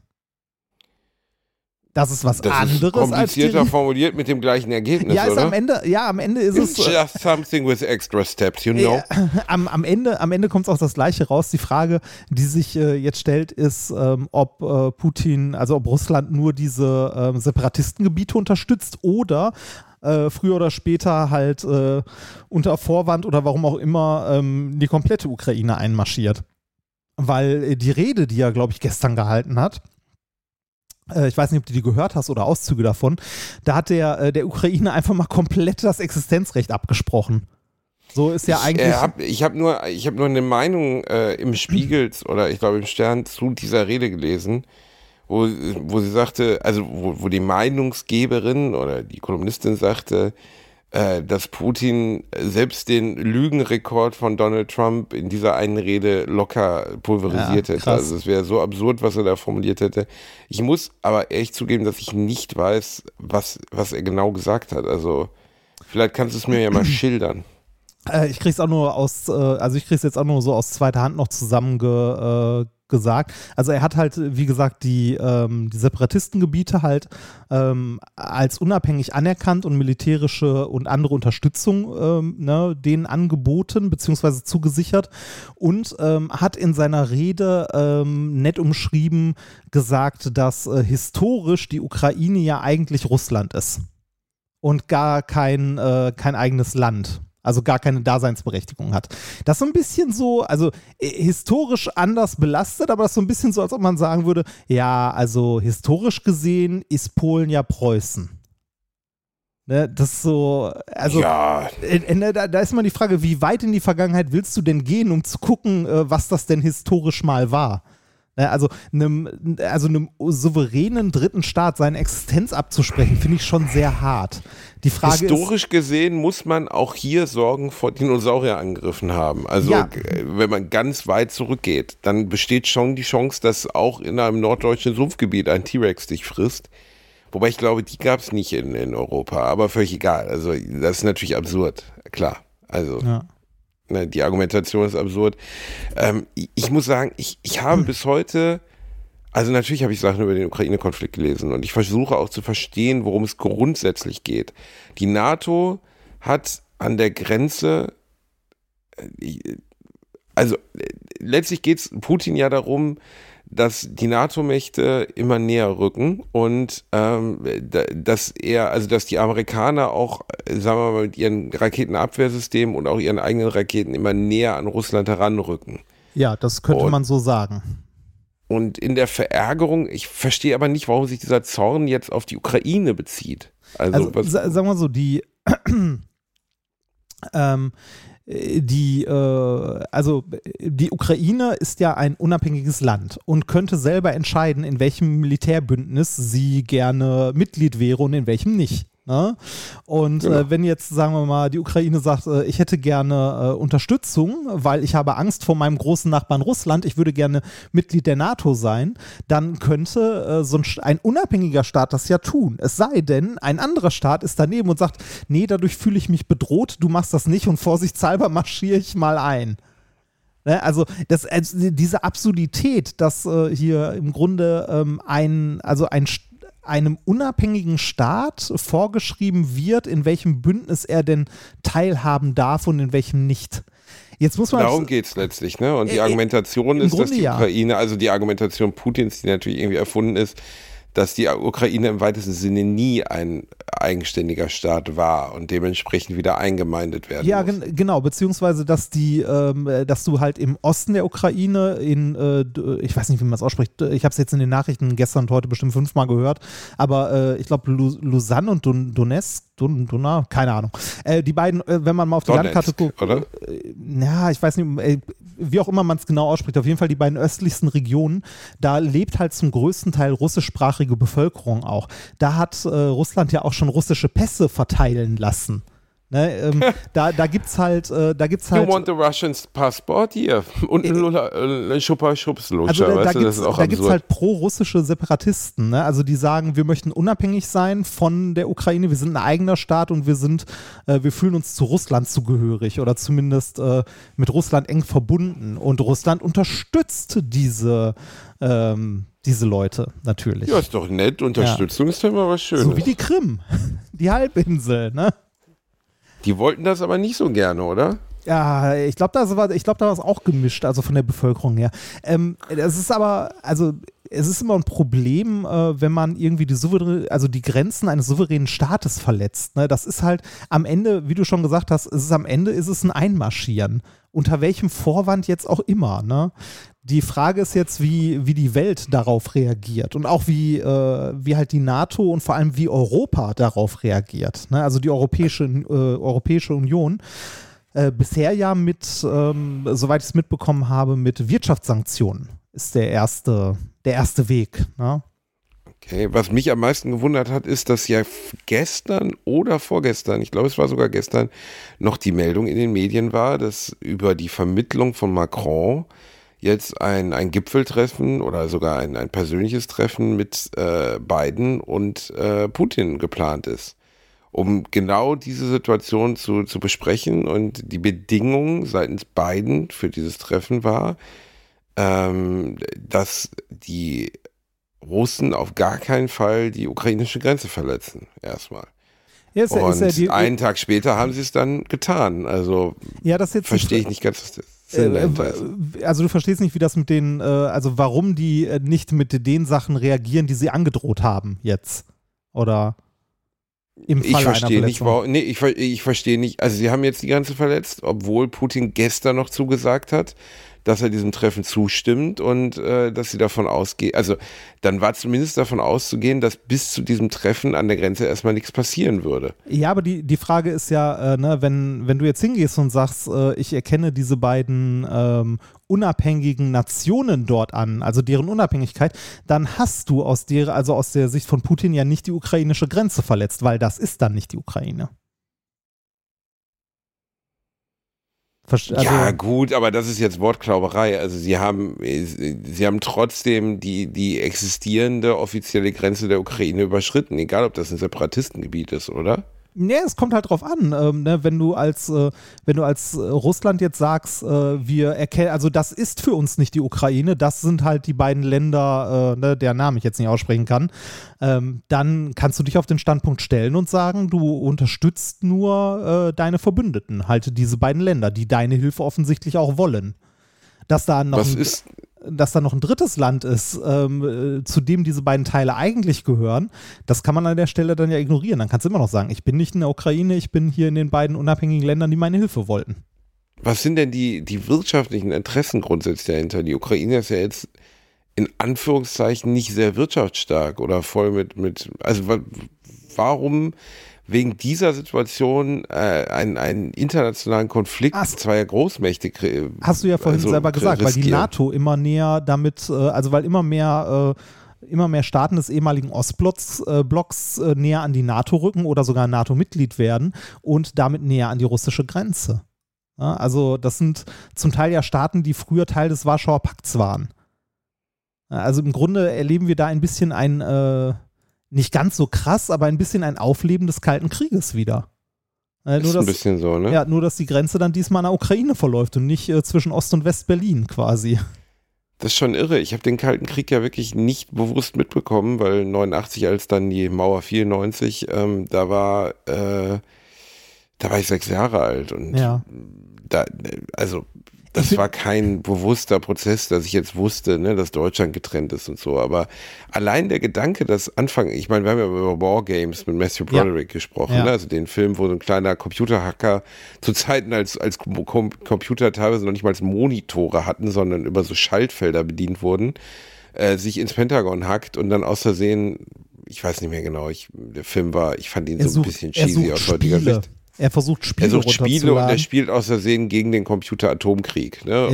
Das ist was anderes ist komplizierter als formuliert mit dem gleichen Ergebnis, ja, ist oder? Am Ende ist es just something with extra steps, you know. Am Ende kommt es auch das Gleiche raus. Die Frage, die sich jetzt stellt, ist, ob ob Russland nur diese Separatistengebiete unterstützt oder früher oder später halt unter Vorwand oder warum auch immer die komplette Ukraine einmarschiert. weil die Rede, die er, glaube ich, gestern gehalten hat, ich weiß nicht, ob du die gehört hast oder Auszüge davon, da hat der Ukraine einfach mal komplett das Existenzrecht abgesprochen. So ist ja eigentlich. Ich hab nur eine Meinung im Spiegel oder ich glaube im Stern zu dieser Rede gelesen, wo sie sagte, also wo die Meinungsgeberin oder die Kolumnistin sagte, dass Putin selbst den Lügenrekord von Donald Trump in dieser einen Rede locker pulverisiert hätte. Krass. Also es wäre so absurd, was er da formuliert hätte. Ich muss aber ehrlich zugeben, dass ich nicht weiß, was er genau gesagt hat. Also vielleicht kannst du es mir ja mal schildern. Ich krieg's auch nur ich krieg's jetzt auch nur so aus zweiter Hand noch gesagt. Also er hat halt, wie gesagt, die Separatistengebiete halt als unabhängig anerkannt und militärische und andere Unterstützung denen angeboten bzw. zugesichert und hat in seiner Rede nett umschrieben gesagt, dass historisch die Ukraine ja eigentlich Russland ist und gar kein eigenes Land. Also gar keine Daseinsberechtigung hat. Das ist so ein bisschen so, also historisch anders belastet, aber das ist so ein bisschen so, als ob man sagen würde, ja, also historisch gesehen ist Polen ja Preußen. Ne, das ist so, also ja. Da ist immer die Frage, wie weit in die Vergangenheit willst du denn gehen, um zu gucken, was das denn historisch mal war? Also einem souveränen dritten Staat seine Existenz abzusprechen, finde ich schon sehr hart. Die Frage historisch gesehen muss man auch hier Sorgen vor Dinosaurierangriffen haben. Also wenn man ganz weit zurückgeht, dann besteht schon die Chance, dass auch in einem norddeutschen Sumpfgebiet ein T-Rex dich frisst. Wobei ich glaube, die gab es nicht in Europa, aber völlig egal. Also das ist natürlich absurd, klar. Also die Argumentation ist absurd. Ich muss sagen, ich habe bis heute, also natürlich habe ich Sachen über den Ukraine-Konflikt gelesen und ich versuche auch zu verstehen, worum es grundsätzlich geht. Die NATO hat an der Grenze, also letztlich geht es Putin ja darum, dass die NATO-Mächte immer näher rücken und dass die Amerikaner auch, sagen wir mal, mit ihren Raketenabwehrsystemen und auch ihren eigenen Raketen immer näher an Russland heranrücken. Ja, das könnte man so sagen. Und in der Verärgerung, ich verstehe aber nicht, warum sich dieser Zorn jetzt auf die Ukraine bezieht. Also sagen wir so, die Ukraine ist ja ein unabhängiges Land und könnte selber entscheiden, in welchem Militärbündnis sie gerne Mitglied wäre und in welchem nicht. Ne? Und wenn jetzt, sagen wir mal, die Ukraine sagt, ich hätte gerne Unterstützung, weil ich habe Angst vor meinem großen Nachbarn Russland, ich würde gerne Mitglied der NATO sein, dann könnte ein unabhängiger Staat das ja tun. Es sei denn, ein anderer Staat ist daneben und sagt, nee, dadurch fühle ich mich bedroht, du machst das nicht und vorsichtshalber marschiere ich mal ein. Ne? Also diese Absurdität, dass hier im Grunde einem unabhängigen Staat vorgeschrieben wird, in welchem Bündnis er denn teilhaben darf und in welchem nicht. Jetzt muss man darum geht es letztlich, ne? Und die Argumentation ist, dass die Ukraine, also die Argumentation Putins, die natürlich irgendwie erfunden ist, dass die Ukraine im weitesten Sinne nie ein eigenständiger Staat war und dementsprechend wieder eingemeindet werden muss. Ja, genau, beziehungsweise, dass du halt im Osten der Ukraine ich weiß nicht, wie man es ausspricht, ich habe es jetzt in den Nachrichten gestern und heute bestimmt 5-mal gehört, aber ich glaube Lausanne und Donetsk, keine Ahnung. Die beiden, wenn man mal auf die Landkarte guckt, oder? Ja, ich weiß nicht, wie auch immer man es genau ausspricht, auf jeden Fall die beiden östlichsten Regionen, da lebt halt zum größten Teil russischsprachige Bevölkerung auch. Da hat Russland ja auch schon russische Pässe verteilen lassen. Ne, da gibt's halt. You want the Russian passport hier? Und ein Schupper-Schubs-Lutscher, also weißt du, das ist auch da absurd. gibt es halt pro-russische Separatisten, ne? Also die sagen, wir möchten unabhängig sein von der Ukraine, wir sind ein eigener Staat und wir fühlen uns zu Russland zugehörig oder zumindest mit Russland eng verbunden. Und Russland unterstützt diese Leute natürlich. Ja, ist doch nett, Unterstützung ist doch immer was Schönes. So wie die Krim, die Halbinsel, ne? Die wollten das aber nicht so gerne, oder? Ja, ich glaube, da war es auch gemischt, also von der Bevölkerung her. Es ist aber, also es ist immer ein Problem, wenn man irgendwie die Grenzen eines souveränen Staates verletzt. Ne? Das ist halt am Ende, wie du schon gesagt hast, ist es ein Einmarschieren. Unter welchem Vorwand jetzt auch immer. Ne? Die Frage ist jetzt, wie die Welt darauf reagiert und auch wie halt die NATO und vor allem wie Europa darauf reagiert. Ne? Also die Europäische Union. Bisher ja mit, soweit ich es mitbekommen habe, mit Wirtschaftssanktionen ist der erste Weg. Ne? Okay, was mich am meisten gewundert hat, ist, dass ja gestern oder vorgestern, ich glaube es war sogar gestern, noch die Meldung in den Medien war, dass über die Vermittlung von Macron jetzt ein Gipfeltreffen oder sogar ein persönliches Treffen mit Biden und Putin geplant ist, um genau diese Situation zu besprechen. Und die Bedingung seitens Biden für dieses Treffen war, dass die Russen auf gar keinen Fall die ukrainische Grenze verletzen, erstmal. Ja, und einen Tag später haben sie es dann getan. Also verstehe ich nicht ganz, was das also du verstehst nicht, wie das mit den, also warum die nicht mit den Sachen reagieren, die sie angedroht haben jetzt, oder im Fall ich verstehe einer nicht, warum, nee, ich verstehe nicht, also sie haben jetzt die Grenze verletzt, obwohl Putin gestern noch zugesagt hat, dass er diesem Treffen zustimmt und dass sie davon ausgehen, also dann war zumindest davon auszugehen, dass bis zu diesem Treffen an der Grenze erstmal nichts passieren würde. Ja, aber die Frage ist ja, ne, wenn du jetzt hingehst und sagst, ich erkenne diese beiden unabhängigen Nationen dort an, also deren Unabhängigkeit, dann hast du aus der Sicht von Putin ja nicht die ukrainische Grenze verletzt, weil das ist dann nicht die Ukraine. Also, ja gut, aber das ist jetzt Wortklauberei. Also sie haben trotzdem die existierende offizielle Grenze der Ukraine überschritten, egal ob das ein Separatistengebiet ist, oder? Nee, es kommt halt drauf an, ne? Wenn du als Russland jetzt sagst, wir erkennen, also das ist für uns nicht die Ukraine, das sind halt die beiden Länder, ne, deren Namen ich jetzt nicht aussprechen kann, dann kannst du dich auf den Standpunkt stellen und sagen, du unterstützt nur deine Verbündeten, halt diese beiden Länder, die deine Hilfe offensichtlich auch wollen. Dass da noch ein drittes Land ist, zu dem diese beiden Teile eigentlich gehören, das kann man an der Stelle dann ja ignorieren. Dann kannst du immer noch sagen, ich bin nicht in der Ukraine, ich bin hier in den beiden unabhängigen Ländern, die meine Hilfe wollten. Was sind denn die wirtschaftlichen Interessen grundsätzlich dahinter? Die Ukraine ist ja jetzt in Anführungszeichen nicht sehr wirtschaftsstark oder voll mit also warum wegen dieser Situation einen internationalen Konflikt zweier Großmächte hast du ja vorhin selber gesagt, riskieren. Weil die NATO immer näher damit, also weil immer mehr Staaten des ehemaligen Ostblocks näher an die NATO rücken oder sogar NATO-Mitglied werden und damit näher an die russische Grenze. Ja, also das sind zum Teil ja Staaten, die früher Teil des Warschauer Pakts waren. Also im Grunde erleben wir da ein bisschen nicht ganz so krass, aber ein bisschen ein Aufleben des Kalten Krieges wieder. Ist ein bisschen so, ne? Ja, nur dass die Grenze dann diesmal an der Ukraine verläuft und nicht zwischen Ost- und West-Berlin quasi. Das ist schon irre. Ich habe den Kalten Krieg ja wirklich nicht bewusst mitbekommen, weil 89, als dann die Mauer fiel, 90, da war ich 6 Jahre alt und das war kein bewusster Prozess, dass ich jetzt wusste, ne, dass Deutschland getrennt ist und so, aber allein der Gedanke, dass ich meine, wir haben ja über Wargames mit Matthew Broderick gesprochen, ne? Also den Film, wo so ein kleiner Computerhacker zu Zeiten als Computer teilweise noch nicht mal Monitore hatten, sondern über so Schaltfelder bedient wurden, sich ins Pentagon hackt und dann aus Versehen, ich weiß nicht mehr genau, ich fand ihn so ein bisschen cheesy aus heutiger Sicht. Er versucht Spiele und er spielt aus Versehen gegen den Computer-Atomkrieg, ne?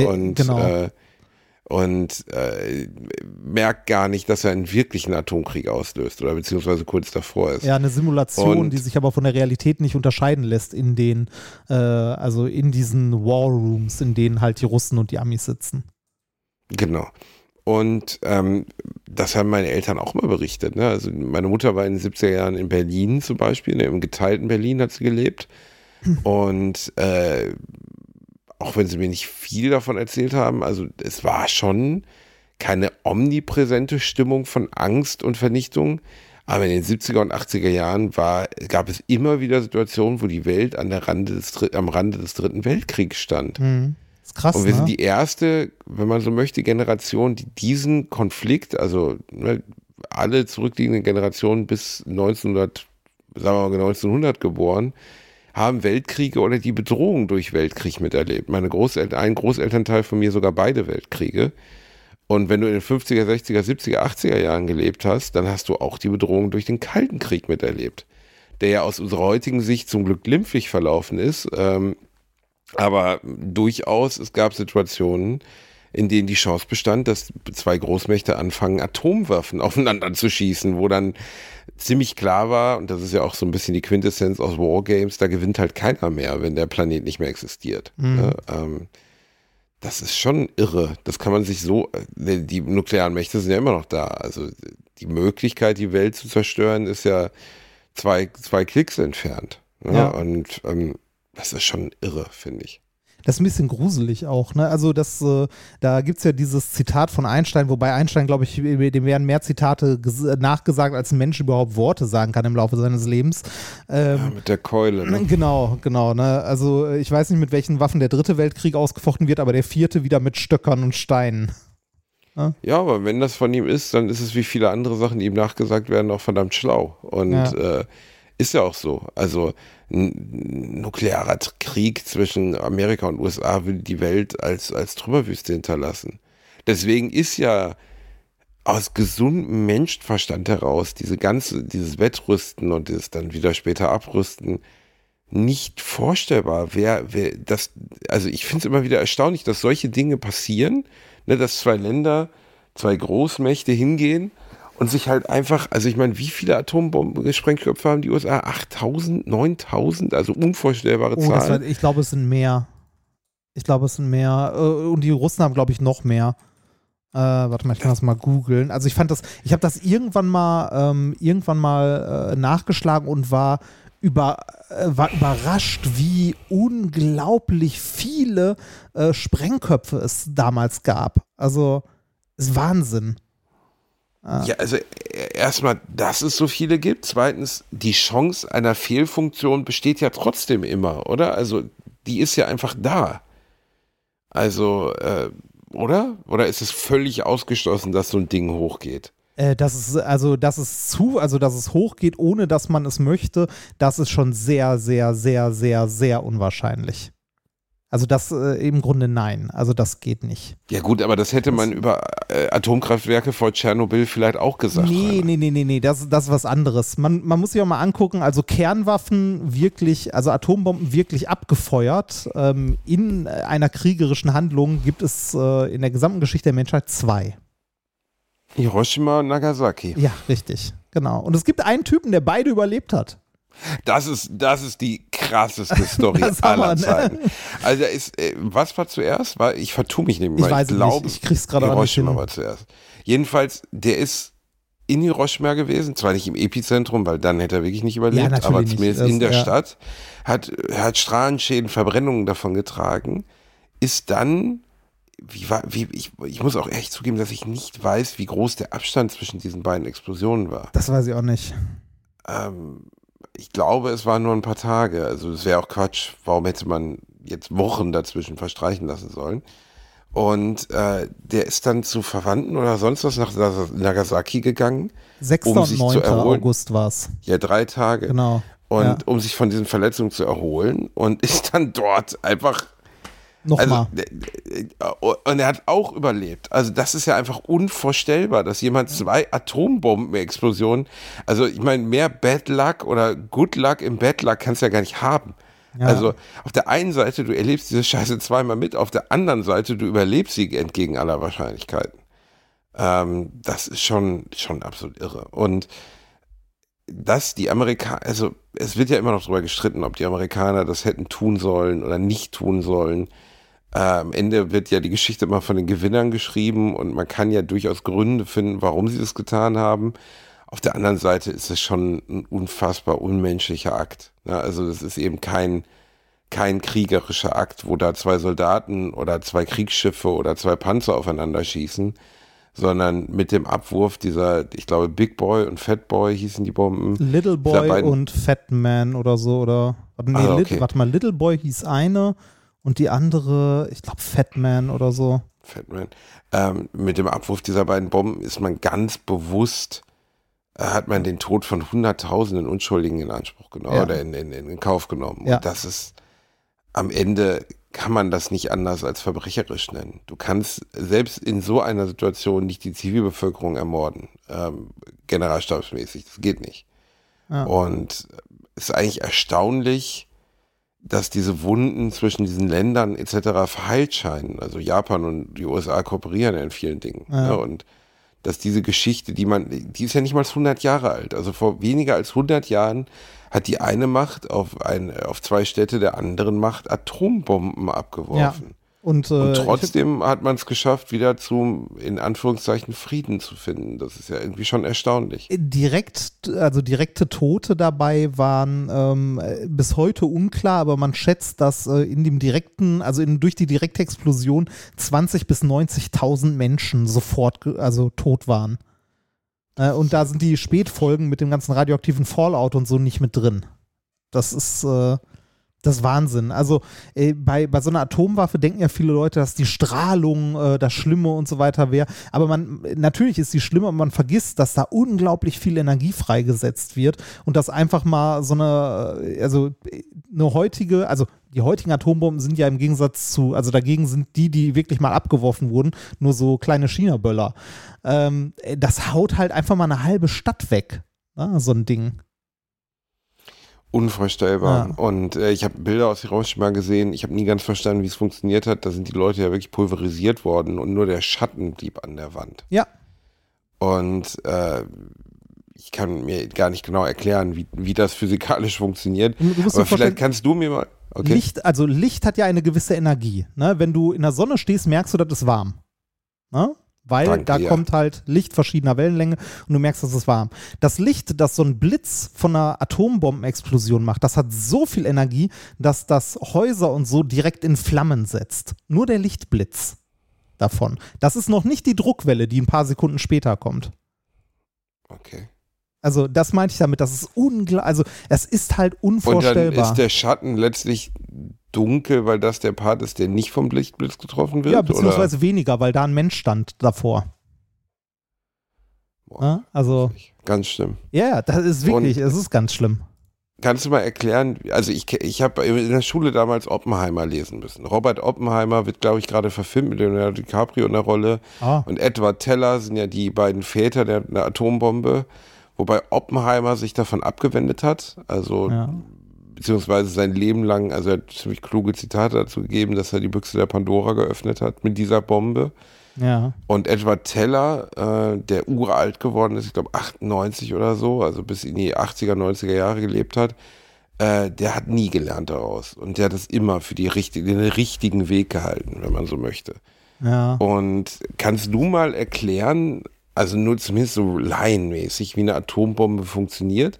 Und merkt gar nicht, dass er einen wirklichen Atomkrieg auslöst oder beziehungsweise kurz davor ist. Ja, eine Simulation, die sich aber von der Realität nicht unterscheiden lässt in diesen War Rooms, in denen halt die Russen und die Amis sitzen. Genau. Und das haben meine Eltern auch mal berichtet. Ne? Also meine Mutter war in den 70er Jahren in Berlin zum Beispiel, ne? Im geteilten Berlin hat sie gelebt. Und auch wenn sie mir nicht viel davon erzählt haben, also es war schon keine omnipräsente Stimmung von Angst und Vernichtung. Aber in den 70er und 80er Jahren gab es immer wieder Situationen, wo die Welt am Rande des Dritten Weltkriegs stand. Mhm. Krass, und wir sind die erste, wenn man so möchte, Generation, die diesen Konflikt, also ne, alle zurückliegenden Generationen bis 1900 geboren, haben Weltkriege oder die Bedrohung durch Weltkrieg miterlebt. Ein Großelternteil von mir sogar beide Weltkriege. Und wenn du in den 50er, 60er, 70er, 80er Jahren gelebt hast, dann hast du auch die Bedrohung durch den Kalten Krieg miterlebt, der ja aus unserer heutigen Sicht zum Glück glimpflich verlaufen ist. Aber durchaus, es gab Situationen, in denen die Chance bestand, dass zwei Großmächte anfangen, Atomwaffen aufeinander zu schießen, wo dann ziemlich klar war, und das ist ja auch so ein bisschen die Quintessenz aus Wargames, da gewinnt halt keiner mehr, wenn der Planet nicht mehr existiert. Ne? Das ist schon irre. Das kann man sich so, die nuklearen Mächte sind ja immer noch da. Also die Möglichkeit, die Welt zu zerstören, ist ja zwei Klicks entfernt. Ne? Ja. Und das ist schon irre, finde ich. Das ist ein bisschen gruselig auch, ne? Also da gibt es ja dieses Zitat von Einstein, wobei Einstein, glaube ich, dem werden mehr Zitate nachgesagt, als ein Mensch überhaupt Worte sagen kann im Laufe seines Lebens. Mit der Keule, ne? Genau, ne? Also ich weiß nicht, mit welchen Waffen der 3. Weltkrieg ausgefochten wird, aber der 4. wieder mit Stöckern und Steinen. Ja, aber wenn das von ihm ist, dann ist es wie viele andere Sachen, die ihm nachgesagt werden, auch verdammt schlau. Und ist ja auch so. Also ein nuklearer Krieg zwischen Amerika und USA will die Welt als Trümmerwüste hinterlassen. Deswegen ist ja aus gesundem Menschenverstand heraus dieses Wettrüsten und dieses dann wieder später Abrüsten nicht vorstellbar. Also ich finde es immer wieder erstaunlich, dass solche Dinge passieren, ne, dass zwei Länder, zwei Großmächte hingehen und sich halt einfach, also ich meine, wie viele Atombomben-Sprengköpfe haben die USA? 8.000, 9.000? Also unvorstellbare Zahlen. Ich glaube, es sind mehr. Und die Russen haben, glaube ich, noch mehr. Warte mal, ich kann das mal googeln. Also ich habe das irgendwann mal nachgeschlagen und war überrascht, wie unglaublich viele Sprengköpfe es damals gab. Also, ist Wahnsinn. Ja, also erstmal, dass es so viele gibt. Zweitens, die Chance einer Fehlfunktion besteht ja trotzdem immer, oder? Also, die ist ja einfach da. Also, oder? Oder ist es völlig ausgeschlossen, dass so ein Ding hochgeht? Dass es hochgeht, ohne dass man es möchte, das ist schon sehr, sehr, sehr, sehr, sehr unwahrscheinlich. Also das im Grunde nein. Also das geht nicht. Ja gut, aber das hätte man über Atomkraftwerke vor Tschernobyl vielleicht auch gesagt. Nee, das ist was anderes. Man muss sich auch mal angucken, also Kernwaffen wirklich, also Atombomben wirklich abgefeuert. In einer kriegerischen Handlung gibt es in der gesamten Geschichte der Menschheit 2. Hiroshima und Nagasaki. Ja, richtig, genau. Und es gibt einen Typen, der beide überlebt hat. Das ist die krasseste Story aller Zeiten. Also was war zuerst? Ich vertue mich nämlich mal. Ich glaube, ich krieg's gerade auch nicht hin. Hiroshima war zuerst. Jedenfalls, der ist in Hiroshima gewesen, zwar nicht im Epizentrum, weil dann hätte er wirklich nicht überlebt, aber zumindest in der Stadt, hat Strahlenschäden, Verbrennungen davon getragen, ist dann, ich muss auch echt zugeben, dass ich nicht weiß, wie groß der Abstand zwischen diesen beiden Explosionen war. Das weiß ich auch nicht. Ich glaube, es waren nur ein paar Tage. Also das wäre auch Quatsch. Warum hätte man jetzt Wochen dazwischen verstreichen lassen sollen? Und der ist dann zu Verwandten oder sonst was nach Nagasaki gegangen. 6. um und sich 9. zu erholen. August war es. Ja, 3 Tage. Genau. Und um sich von diesen Verletzungen zu erholen. Und ist dann dort einfach... Nochmal. Und er hat auch überlebt. Also das ist ja einfach unvorstellbar, dass jemand 2 Atombombenexplosionen, also ich meine, mehr Bad Luck oder Good Luck im Bad Luck kannst du ja gar nicht haben. Ja. Also auf der einen Seite, du erlebst diese Scheiße zweimal mit, auf der anderen Seite, du überlebst sie entgegen aller Wahrscheinlichkeiten. Das ist schon absolut irre. Und dass die Amerikaner, also es wird ja immer noch darüber gestritten, ob die Amerikaner das hätten tun sollen oder nicht tun sollen. Am Ende wird ja die Geschichte immer von den Gewinnern geschrieben und man kann ja durchaus Gründe finden, warum sie das getan haben. Auf der anderen Seite ist es schon ein unfassbar unmenschlicher Akt. Ja, also das ist eben kein kriegerischer Akt, wo da 2 Soldaten oder 2 Kriegsschiffe oder 2 Panzer aufeinander schießen, sondern mit dem Abwurf dieser, ich glaube, Big Boy und Fat Boy hießen die Bomben. Little Boy und Fat Man oder so, oder? Nee, okay. Warte mal, Little Boy hieß eine und die andere, ich glaube, Fat Man oder so. Fat Man. Mit dem Abwurf dieser beiden Bomben ist man ganz bewusst hat man den Tod von Hunderttausenden Unschuldigen in Anspruch genommen oder in Kauf genommen. Ja. Und das ist, am Ende kann man das nicht anders als verbrecherisch nennen. Du kannst selbst in so einer Situation nicht die Zivilbevölkerung ermorden, generalstabsmäßig, das geht nicht. Ja. Und es ist eigentlich erstaunlich, dass diese Wunden zwischen diesen Ländern etc. verheilt scheinen. Also Japan und die USA kooperieren ja in vielen Dingen. Ja. Ja, und dass diese Geschichte, die ist ja nicht mal 100 Jahre alt. Also vor weniger als 100 Jahren hat die eine Macht auf 2 Städte der anderen Macht Atombomben abgeworfen. Und trotzdem hat man es geschafft, wieder zum, in Anführungszeichen, Frieden zu finden. Das ist ja irgendwie schon erstaunlich. Direkte Tote dabei waren bis heute unklar, aber man schätzt, dass in dem durch die direkte Explosion 20.000 bis 90.000 Menschen sofort tot waren. Und da sind die Spätfolgen mit dem ganzen radioaktiven Fallout und so nicht mit drin. Das ist das ist Wahnsinn. Also bei so einer Atomwaffe denken ja viele Leute, dass die Strahlung das Schlimme und so weiter wäre. Aber natürlich ist sie schlimm, aber man vergisst, dass da unglaublich viel Energie freigesetzt wird und dass einfach mal die heutigen Atombomben sind ja im Gegensatz dagegen sind die wirklich mal abgeworfen wurden, nur so kleine China-Böller. Das haut halt einfach mal eine halbe Stadt weg, so ein Ding. Unvorstellbar. Ja. Und ich habe Bilder aus Hiroshima gesehen. Ich habe nie ganz verstanden, wie es funktioniert hat. Da sind die Leute ja wirklich pulverisiert worden und nur der Schatten blieb an der Wand. Ja. Und ich kann mir gar nicht genau erklären, wie das physikalisch funktioniert. Aber vielleicht kannst du mir mal... Okay. Licht hat ja eine gewisse Energie. Ne? Wenn du in der Sonne stehst, merkst du, dass es warm. Ne? Weil kommt halt Licht verschiedener Wellenlänge und du merkst, dass es warm. Das Licht, das so ein Blitz von einer Atombombenexplosion macht, das hat so viel Energie, dass das Häuser und so direkt in Flammen setzt. Nur der Lichtblitz davon. Das ist noch nicht die Druckwelle, die ein paar Sekunden später kommt. Okay. Also das meinte ich damit, das ist es ist halt unvorstellbar. Und dann ist der Schatten letztlich dunkel, weil das der Part ist, der nicht vom Lichtblitz getroffen wird? Ja, beziehungsweise weniger, weil da ein Mensch stand davor. Boah, ja, also ganz schlimm. Ja, das ist wirklich, es ist ganz schlimm. Kannst du mal erklären, also ich habe in der Schule damals Oppenheimer lesen müssen. Robert Oppenheimer wird, glaube ich, gerade verfilmt mit Leonardo DiCaprio in der Rolle. Und Edward Teller sind ja die beiden Väter der Atombombe. Wobei Oppenheimer sich davon abgewendet hat, beziehungsweise sein Leben lang, also er hat ziemlich kluge Zitate dazu gegeben, dass er die Büchse der Pandora geöffnet hat mit dieser Bombe. Ja. Und Edward Teller, der uralt geworden ist, ich glaube 98 oder so, also bis in die 80er, 90er Jahre gelebt hat, der hat nie gelernt daraus. Und der hat es immer für den richtigen Weg gehalten, wenn man so möchte. Ja. Und kannst du mal erklären, also nur zumindest so laienmäßig, wie eine Atombombe funktioniert?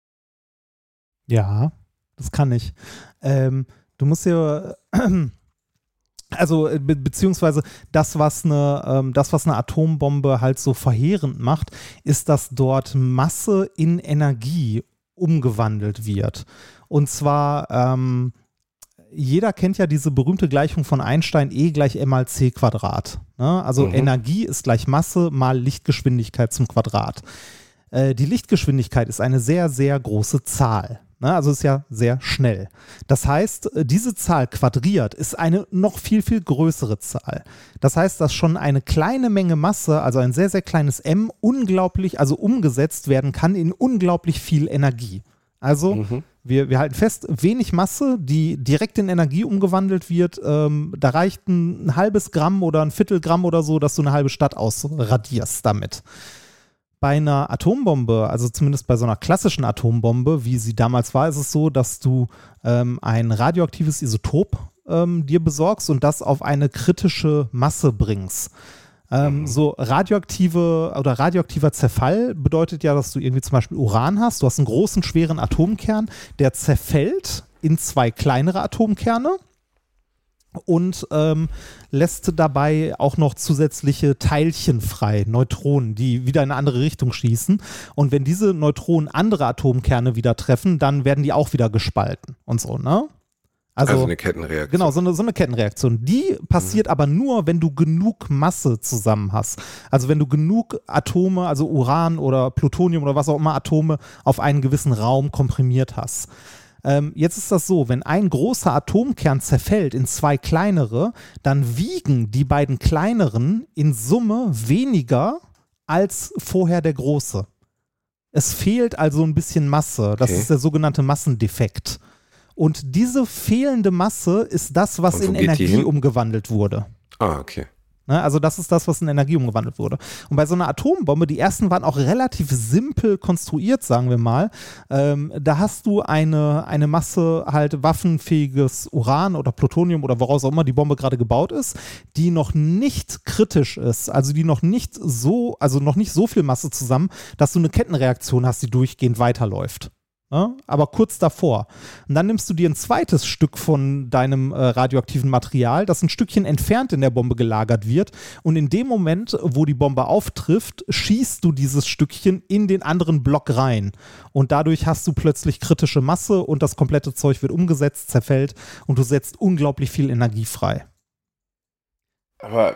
Ja, das kann ich. Du musst ja, beziehungsweise das, was eine Atombombe halt so verheerend macht, ist, dass dort Masse in Energie umgewandelt wird. Und zwar, jeder kennt ja diese berühmte Gleichung von Einstein, E = m = c². Ne? Also Energie ist gleich Masse mal Lichtgeschwindigkeit zum Quadrat. Die Lichtgeschwindigkeit ist eine sehr, sehr große Zahl. Ne? Also ist ja sehr schnell. Das heißt, diese Zahl quadriert ist eine noch viel, viel größere Zahl. Das heißt, dass schon eine kleine Menge Masse, also ein sehr, sehr kleines m, umgesetzt werden kann in unglaublich viel Energie. Also wir halten fest, wenig Masse, die direkt in Energie umgewandelt wird, da reicht ein halbes Gramm oder ein Viertelgramm oder so, dass du eine halbe Stadt ausradierst damit. Bei einer Atombombe, also zumindest bei so einer klassischen Atombombe, wie sie damals war, ist es so, dass du ein radioaktives Isotop dir besorgst und das auf eine kritische Masse bringst. So radioaktiver Zerfall bedeutet ja, dass du irgendwie zum Beispiel Uran hast. Du hast einen großen, schweren Atomkern, der zerfällt in 2 kleinere Atomkerne und lässt dabei auch noch zusätzliche Teilchen frei, Neutronen, die wieder in eine andere Richtung schießen. Und wenn diese Neutronen andere Atomkerne wieder treffen, dann werden die auch wieder gespalten und so, ne? Also eine Kettenreaktion. Genau, so eine Kettenreaktion. Die passiert aber nur, wenn du genug Masse zusammen hast. Also wenn du genug Atome, also Uran oder Plutonium oder was auch immer, Atome auf einen gewissen Raum komprimiert hast. Jetzt ist das so, wenn ein großer Atomkern zerfällt in 2 kleinere, dann wiegen die beiden kleineren in Summe weniger als vorher der große. Es fehlt also ein bisschen Masse. Das ist der sogenannte Massendefekt. Und diese fehlende Masse ist das, was in Energie umgewandelt wurde. Ah, okay. Ne, also das ist das, was in Energie umgewandelt wurde. Und bei so einer Atombombe, die ersten waren auch relativ simpel konstruiert, sagen wir mal. Da hast du eine Masse halt waffenfähiges Uran oder Plutonium oder woraus auch immer die Bombe gerade gebaut ist, die noch nicht kritisch ist, also die noch nicht so viel Masse zusammen, dass du eine Kettenreaktion hast, die durchgehend weiterläuft. Ja, aber kurz davor. Und dann nimmst du dir ein zweites Stück von deinem radioaktiven Material, das ein Stückchen entfernt in der Bombe gelagert wird. Und in dem Moment, wo die Bombe auftrifft, schießt du dieses Stückchen in den anderen Block rein. Und dadurch hast du plötzlich kritische Masse und das komplette Zeug wird umgesetzt, zerfällt und du setzt unglaublich viel Energie frei. Aber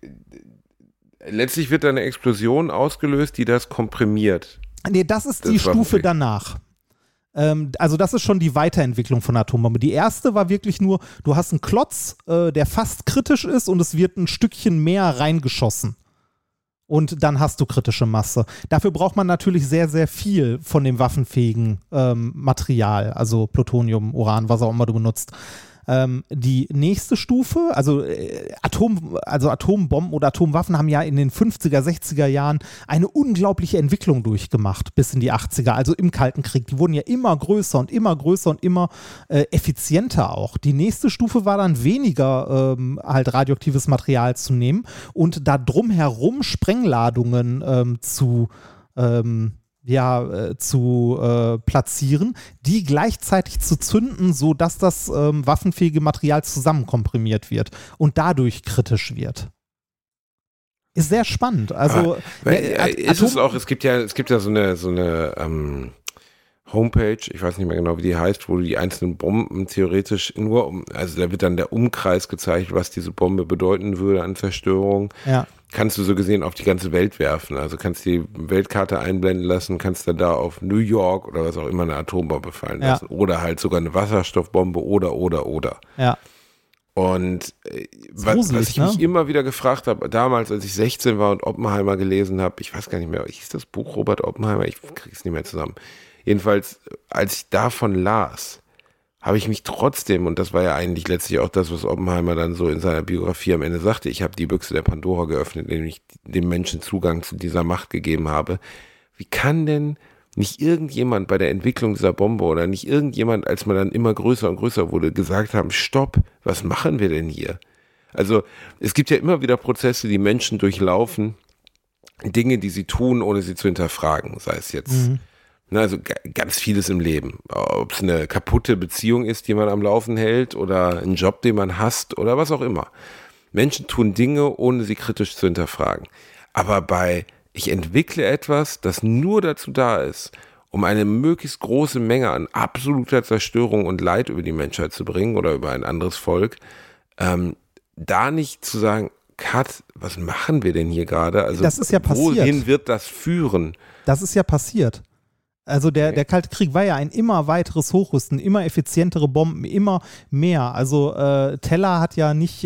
letztlich wird da eine Explosion ausgelöst, die das komprimiert. Nee, das ist die Stufe danach. Also das ist schon die Weiterentwicklung von der Atombombe. Die erste war wirklich nur, du hast einen Klotz, der fast kritisch ist und es wird ein Stückchen mehr reingeschossen. Und dann hast du kritische Masse. Dafür braucht man natürlich sehr, sehr viel von dem waffenfähigen Material, also Plutonium, Uran, was auch immer du benutzt. Die nächste Stufe, also Atombomben oder Atomwaffen haben ja in den 50er, 60er Jahren eine unglaubliche Entwicklung durchgemacht bis in die 80er, also im Kalten Krieg. Die wurden ja immer größer und immer effizienter auch. Die nächste Stufe war dann weniger halt radioaktives Material zu nehmen und da drumherum Sprengladungen zu platzieren, die gleichzeitig zu zünden, sodass das waffenfähige Material zusammenkomprimiert wird und dadurch kritisch wird. Ist sehr spannend. Also ist es auch, es gibt ja so eine Homepage, ich weiß nicht mehr genau, wie die heißt, wo die einzelnen Bomben theoretisch also da wird dann der Umkreis gezeigt, was diese Bombe bedeuten würde an Zerstörung. Ja. Kannst du so gesehen auf die ganze Welt werfen. Also kannst die Weltkarte einblenden lassen, kannst dann da auf New York oder was auch immer eine Atombombe fallen lassen. Oder halt sogar eine Wasserstoffbombe oder. Ja. Und was ich mich immer wieder gefragt habe, damals, als ich 16 war und Oppenheimer gelesen habe, ich weiß gar nicht mehr, hieß das Buch Robert Oppenheimer? Ich krieg's nicht mehr zusammen. Jedenfalls, als ich davon las, habe ich mich trotzdem, und das war ja eigentlich letztlich auch das, was Oppenheimer dann so in seiner Biografie am Ende sagte, ich habe die Büchse der Pandora geöffnet, indem ich dem Menschen Zugang zu dieser Macht gegeben habe. Wie kann denn nicht irgendjemand bei der Entwicklung dieser Bombe oder nicht irgendjemand, als man dann immer größer und größer wurde, gesagt haben, stopp, was machen wir denn hier? Also es gibt ja immer wieder Prozesse, die Menschen durchlaufen, Dinge, die sie tun, ohne sie zu hinterfragen, sei es jetzt also ganz vieles im Leben. Ob es eine kaputte Beziehung ist, die man am Laufen hält oder ein Job, den man hasst oder was auch immer. Menschen tun Dinge, ohne sie kritisch zu hinterfragen. Aber ich entwickle etwas, das nur dazu da ist, um eine möglichst große Menge an absoluter Zerstörung und Leid über die Menschheit zu bringen oder über ein anderes Volk, da nicht zu sagen, Kat, was machen wir denn hier gerade? Also das ist ja passiert. Wohin wird das führen? Das ist ja passiert. Also der Kalte Krieg war ja ein immer weiteres Hochrüsten, immer effizientere Bomben, immer mehr. Also Teller hat ja nicht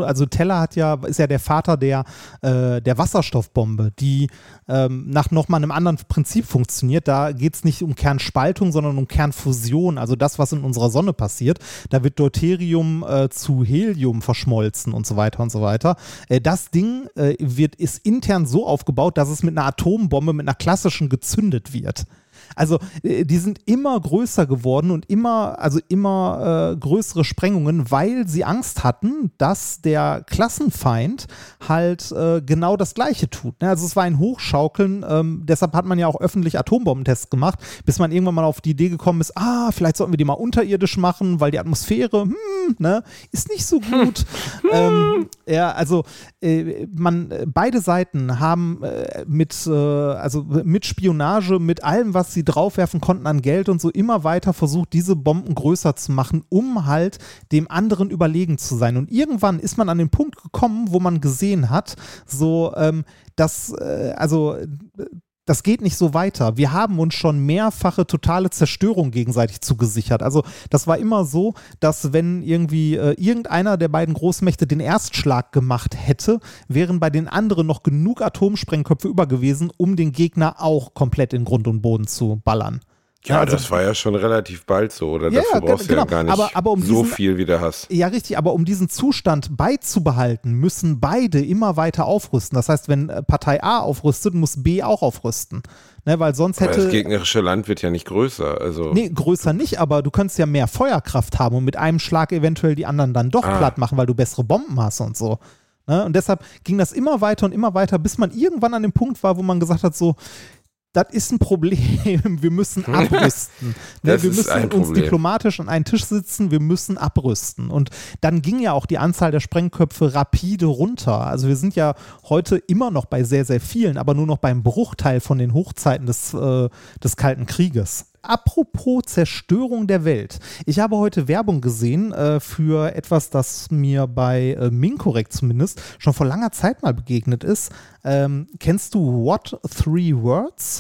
ist ja der Vater der Wasserstoffbombe, die nach nochmal einem anderen Prinzip funktioniert. Da geht es nicht um Kernspaltung, sondern um Kernfusion, also das, was in unserer Sonne passiert. Da wird Deuterium zu Helium verschmolzen und so weiter und so weiter. Das Ding ist intern so aufgebaut, dass es mit einer Atombombe, mit einer klassischen gezündet wird. Also die sind immer größer geworden und immer größere Sprengungen, weil sie Angst hatten, dass der Klassenfeind halt genau das Gleiche tut. Ne? Also es war ein Hochschaukeln, deshalb hat man ja auch öffentlich Atombombentests gemacht, bis man irgendwann mal auf die Idee gekommen ist, vielleicht sollten wir die mal unterirdisch machen, weil die Atmosphäre ist nicht so gut. Beide Seiten haben mit Spionage, mit allem, was sie draufwerfen konnten an Geld und so, immer weiter versucht, diese Bomben größer zu machen, um halt dem anderen überlegen zu sein. Und irgendwann ist man an den Punkt gekommen, wo man gesehen hat, so, dass, das geht nicht so weiter. Wir haben uns schon mehrfache totale Zerstörung gegenseitig zugesichert. Also das war immer so, dass wenn irgendwie irgendeiner der beiden Großmächte den Erstschlag gemacht hätte, wären bei den anderen noch genug Atomsprengköpfe über gewesen, um den Gegner auch komplett in Grund und Boden zu ballern. Ja, also, das war ja schon relativ bald so, oder? Dafür brauchst du ja gar nicht aber um so viel, wie du hast. Ja, richtig, aber um diesen Zustand beizubehalten, müssen beide immer weiter aufrüsten. Das heißt, wenn Partei A aufrüstet, muss B auch aufrüsten. Ne, weil sonst hätte... Aber das gegnerische Land wird ja nicht größer. Also. Nee, größer nicht, aber du könntest ja mehr Feuerkraft haben und mit einem Schlag eventuell die anderen dann doch platt machen, weil du bessere Bomben hast und so. Ne? Und deshalb ging das immer weiter, bis man irgendwann an dem Punkt war, wo man gesagt hat, so, das ist ein Problem, wir müssen abrüsten. Ne, wir müssen uns diplomatisch an einen Tisch sitzen, wir müssen abrüsten. Und dann ging ja auch die Anzahl der Sprengköpfe rapide runter. Also wir sind ja heute immer noch bei sehr, sehr vielen, aber nur noch beim Bruchteil von den Hochzeiten des Kalten Krieges. Apropos Zerstörung der Welt. Ich habe heute Werbung gesehen für etwas, das mir bei Minkorrekt zumindest schon vor langer Zeit mal begegnet ist. Kennst du What 3 Words?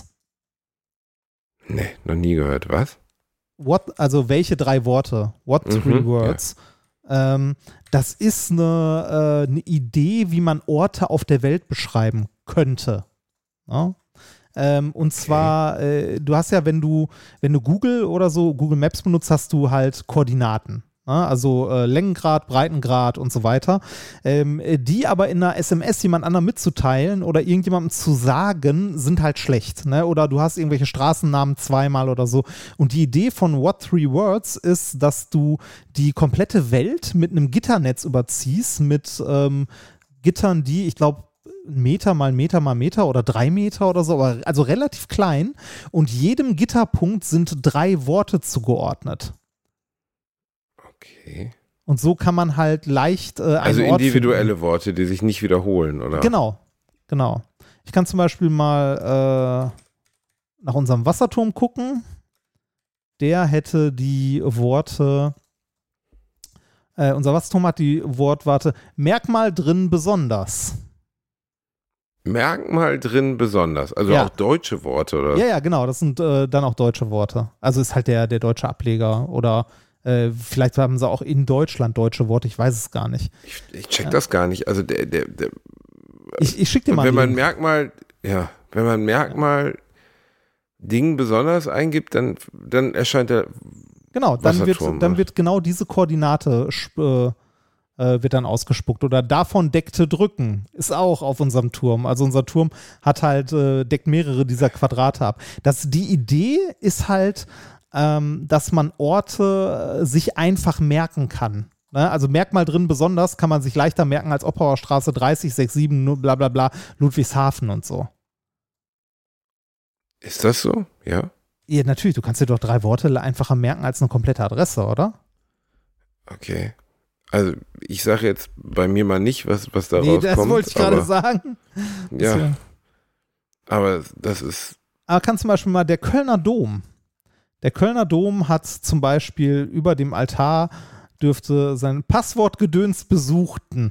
Nee, noch nie gehört. Was? Also welche 3 Worte? What 3 Words? Ja. Das ist eine Idee, wie man Orte auf der Welt beschreiben könnte. Ja? Und zwar, du hast ja, wenn du Google oder so, Google Maps benutzt, hast du halt Koordinaten. Also Längengrad, Breitengrad und so weiter. Die aber in einer SMS jemand anderem mitzuteilen oder irgendjemandem zu sagen, sind halt schlecht. Ne? Oder du hast irgendwelche Straßennamen zweimal oder so. Und die Idee von What 3 Words ist, dass du die komplette Welt mit einem Gitternetz überziehst, mit Gittern, die, ich glaube, Meter mal Meter mal Meter oder 3 Meter oder so, also relativ klein. Und jedem Gitterpunkt sind 3 Worte zugeordnet. Okay. Und so kann man halt leicht also individuelle Worte, die sich nicht wiederholen, oder? Genau. Ich kann zum Beispiel mal nach unserem Wasserturm gucken. Der hätte die Worte, unser Wasserturm hat die Wortwarte Merkmal drin besonders. Merkmal drin besonders, also ja. Auch deutsche Worte, oder? Ja, genau, das sind dann auch deutsche Worte. Also ist halt der deutsche Ableger oder vielleicht haben sie auch in Deutschland deutsche Worte, ich weiß es gar nicht. Ich check das gar nicht. Also ich schick dir mal. Wenn man Merkmal Ding besonders eingibt, dann erscheint der Wasserturm. Dann wird genau diese Koordinate wird dann ausgespuckt. Oder davon deckte drücken ist auch auf unserem Turm. Also unser Turm hat halt, deckt mehrere dieser Quadrate ab. Die Idee ist halt, dass man Orte sich einfach merken kann. Ne? Also Merkmal drin besonders kann man sich leichter merken als Oppauer Straße 30, 67, bla bla bla, Ludwigshafen und so. Ist das so? Ja? Ja, natürlich. Du kannst dir doch 3 Worte einfacher merken als eine komplette Adresse, oder? Okay. Also ich sage jetzt bei mir mal nicht, was da rauskommt. Das wollte ich gerade sagen. Ja, aber das ist... Aber kann zum Beispiel mal der Kölner Dom. Der Kölner Dom hat zum Beispiel über dem Altar dürfte sein Passwortgedöns besuchten.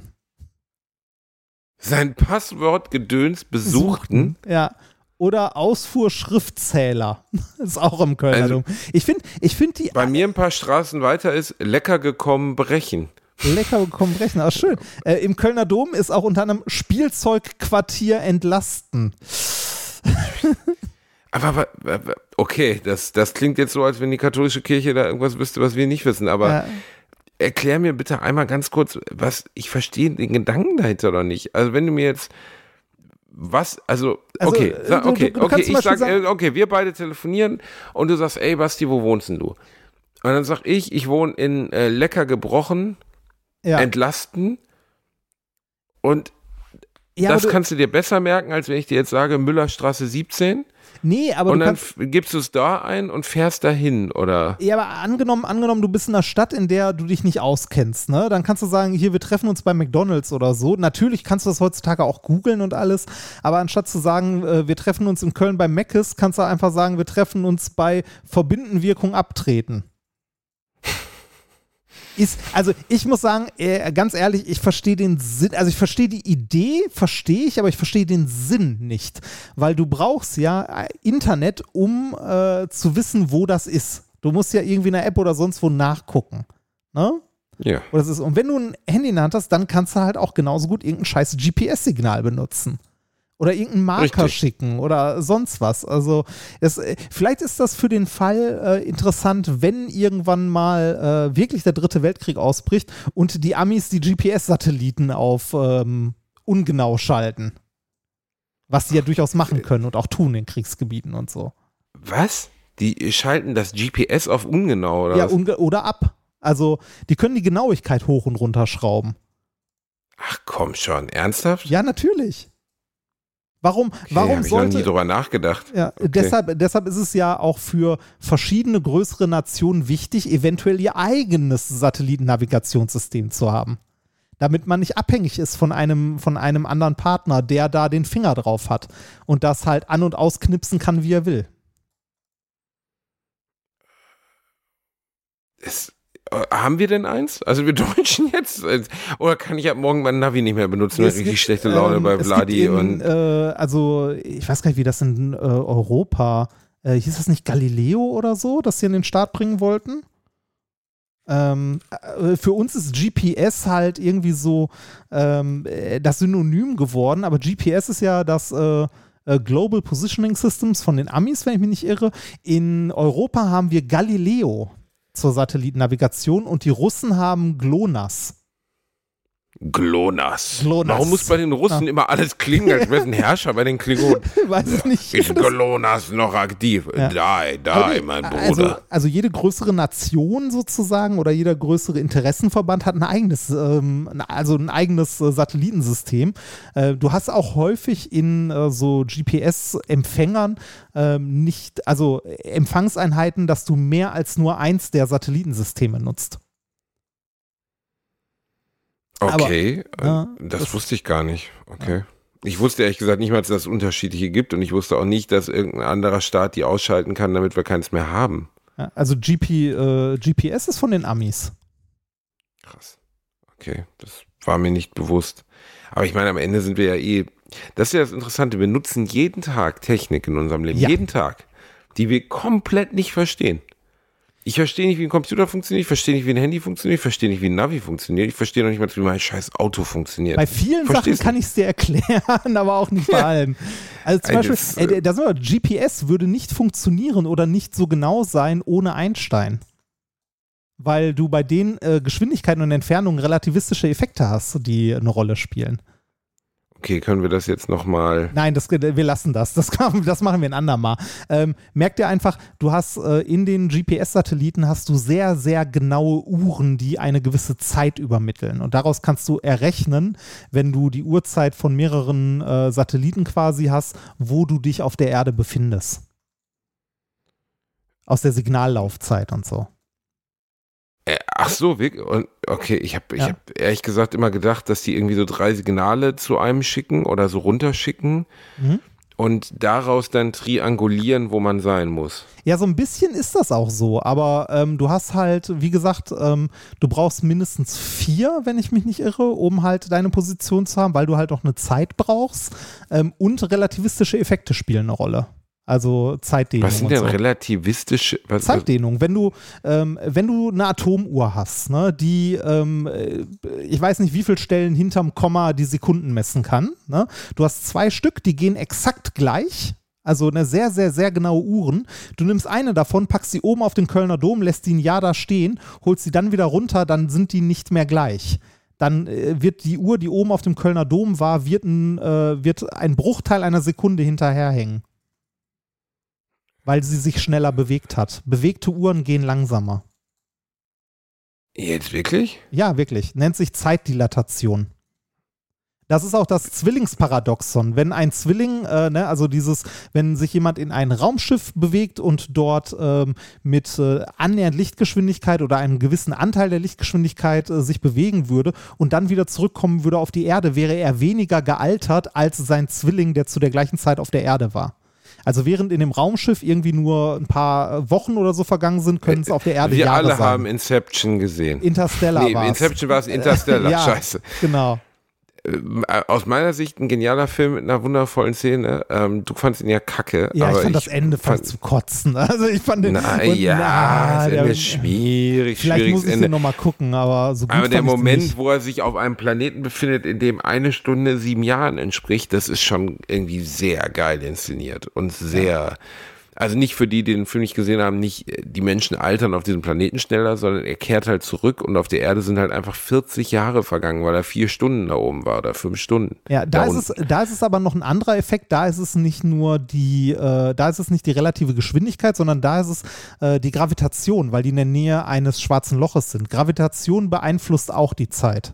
Sein Passwortgedöns besuchten? Ja. Oder Ausfuhrschriftzähler. Ist auch im Kölner Dom. Ich find die... Bei mir ein paar Straßen weiter ist lecker gekommen brechen. Lecker gekommen brechen, auch schön. Im Kölner Dom ist auch unter anderem Spielzeugquartier entlasten. Aber okay, das klingt jetzt so, als wenn die katholische Kirche da irgendwas wüsste, was wir nicht wissen. Aber erklär mir bitte einmal ganz kurz, ich verstehe den Gedanken dahinter noch nicht. Also wenn du mir jetzt okay, ich sage, okay, wir beide telefonieren und du sagst, ey Basti, wo wohnst denn du? Und dann sag ich wohne in lecker gebrochen, entlasten und Ja, das kannst du dir besser merken, als wenn ich dir jetzt sage, Müllerstraße 17. Nee, aber und du dann kannst, gibst du es da ein und fährst dahin, oder? ja, aber angenommen, du bist in einer Stadt, in der du dich nicht auskennst, ne? Dann kannst du sagen, hier, wir treffen uns bei McDonald's oder so. Natürlich kannst du das heutzutage auch googeln und alles, aber anstatt zu sagen, wir treffen uns in Köln bei Mc's, kannst du einfach sagen, wir treffen uns bei Verbindenwirkung abtreten. Also ich muss sagen, ganz ehrlich, ich verstehe den Sinn, also ich verstehe die Idee, aber ich verstehe den Sinn nicht, weil du brauchst ja Internet, um zu wissen, wo das ist. Du musst ja irgendwie in einer App oder sonst wo nachgucken, ne? Ja. Und wenn du ein Handy in der Hand hast, dann kannst du halt auch genauso gut irgendein scheiß GPS-Signal benutzen. Oder irgendeinen Marker schicken oder sonst was. Also vielleicht ist das für den Fall interessant, wenn irgendwann mal wirklich der dritte Weltkrieg ausbricht und die Amis die GPS-Satelliten auf ungenau schalten. Was sie ja durchaus machen können und auch tun in Kriegsgebieten und so. Was? Die schalten das GPS auf ungenau, oder ja, was? Oder ab. Also die können die Genauigkeit hoch und runter schrauben. Ach komm schon, ernsthaft? Ja, natürlich. Warum hab ich noch sollte... nie drüber nachgedacht. Ja, Okay. deshalb ist es ja auch für verschiedene größere Nationen wichtig, eventuell ihr eigenes Satellitennavigationssystem zu haben. Damit man nicht abhängig ist von einem anderen Partner, der da den Finger drauf hat und das halt an- und ausknipsen kann, wie er will. Haben wir denn eins? Also wir Deutschen jetzt? Oder kann ich ab morgen mein Navi nicht mehr benutzen? Es Richtig gibt, schlechte Laune bei Vladi und... also ich weiß gar nicht, wie das in Europa, hieß das nicht Galileo oder so, das sie in den Start bringen wollten? Für uns ist GPS halt irgendwie so das Synonym geworden, aber GPS ist ja das Global Positioning Systems von den Amis, wenn ich mich nicht irre. In Europa haben wir Galileo zur Satellitennavigation und die Russen haben GLONASS. GLONASS. Warum muss bei den Russen immer alles klingen, als wäre es ein Herrscher bei den Klingonen? Weiß ich nicht. Ist GLONASS noch aktiv? Ja. Die, mein Bruder. Also jede größere Nation sozusagen oder jeder größere Interessenverband hat ein eigenes Satellitensystem. Du hast auch häufig in so GPS-Empfängern Empfangseinheiten, dass du mehr als nur eins der Satellitensysteme nutzt. Okay, Aber, das wusste ich gar nicht. Okay. Ich wusste ehrlich gesagt nicht mal, dass es unterschiedliche gibt und ich wusste auch nicht, dass irgendein anderer Staat die ausschalten kann, damit wir keins mehr haben. Ja, also GPS ist von den Amis. Krass. Okay, das war mir nicht bewusst. Aber ich meine, am Ende sind wir ja das ist ja das Interessante, wir nutzen jeden Tag Technik in unserem Leben, jeden Tag, die wir komplett nicht verstehen. Ich verstehe nicht, wie ein Computer funktioniert, ich verstehe nicht, wie ein Handy funktioniert, ich verstehe nicht, wie ein Navi funktioniert, ich verstehe noch nicht mal, wie mein scheiß Auto funktioniert. Bei vielen Sachen kann ich es dir erklären, aber auch nicht bei allen. Also zum Beispiel, GPS würde nicht funktionieren oder nicht so genau sein ohne Einstein. Weil du bei den Geschwindigkeiten und Entfernungen relativistische Effekte hast, die eine Rolle spielen. Okay, können wir das jetzt nochmal... Nein, wir lassen das. Das machen wir ein andermal. Merk dir einfach, du hast in den GPS-Satelliten hast du sehr, sehr genaue Uhren, die eine gewisse Zeit übermitteln. Und daraus kannst du errechnen, wenn du die Uhrzeit von mehreren Satelliten quasi hast, wo du dich auf der Erde befindest. Aus der Signallaufzeit und so. Ach so, okay, ich hab ehrlich gesagt immer gedacht, dass die irgendwie so 3 Signale zu einem schicken oder so runterschicken und daraus dann triangulieren, wo man sein muss. Ja, so ein bisschen ist das auch so, aber du hast halt, wie gesagt, du brauchst mindestens 4, wenn ich mich nicht irre, um halt deine Position zu haben, weil du halt auch eine Zeit brauchst und relativistische Effekte spielen eine Rolle. Also Zeitdehnung. Was sind denn relativistische? Zeitdehnung. Wenn du eine Atomuhr hast, ne, die ich weiß nicht, wie viele Stellen hinterm Komma die Sekunden messen kann. Ne? Du hast 2 Stück, die gehen exakt gleich. Also eine sehr, sehr, sehr genaue Uhren. Du nimmst eine davon, packst sie oben auf den Kölner Dom, lässt die ein Jahr da stehen, holst sie dann wieder runter, dann sind die nicht mehr gleich. Dann wird die Uhr, die oben auf dem Kölner Dom war, wird ein Bruchteil einer Sekunde hinterherhängen. Weil sie sich schneller bewegt hat. Bewegte Uhren gehen langsamer. Jetzt wirklich? Ja, wirklich. Nennt sich Zeitdilatation. Das ist auch das Zwillingsparadoxon. Wenn ein Zwilling, also wenn sich jemand in ein Raumschiff bewegt und dort mit annähernd Lichtgeschwindigkeit oder einem gewissen Anteil der Lichtgeschwindigkeit sich bewegen würde und dann wieder zurückkommen würde auf die Erde, wäre er weniger gealtert als sein Zwilling, der zu der gleichen Zeit auf der Erde war. Also während in dem Raumschiff irgendwie nur ein paar Wochen oder so vergangen sind, können es auf der Erde Jahre sein. Wir alle haben Inception gesehen. Interstellar war es. Inception war es, Interstellar, ja, scheiße. Genau. Aus meiner Sicht ein genialer Film mit einer wundervollen Szene. Du fandst ihn ja kacke. Ja, aber ich fand das Ende fast zu kotzen. Also ich fand den... das Ende ist schwierig. Vielleicht muss ich den nochmal gucken, aber so gut aber der fand ich's Moment, nicht. wo er sich auf einem Planeten befindet, in dem 1 Stunde 7 Jahren entspricht, das ist schon irgendwie sehr geil inszeniert und sehr... Also nicht für die den Film nicht gesehen haben, nicht die Menschen altern auf diesem Planeten schneller, sondern er kehrt halt zurück und auf der Erde sind halt einfach 40 Jahre vergangen, weil er 4 Stunden da oben war oder 5 Stunden. Ja, da ist es aber noch ein anderer Effekt, da ist es nicht nur die relative Geschwindigkeit, sondern da ist es die Gravitation, weil die in der Nähe eines schwarzen Loches sind. Gravitation beeinflusst auch die Zeit.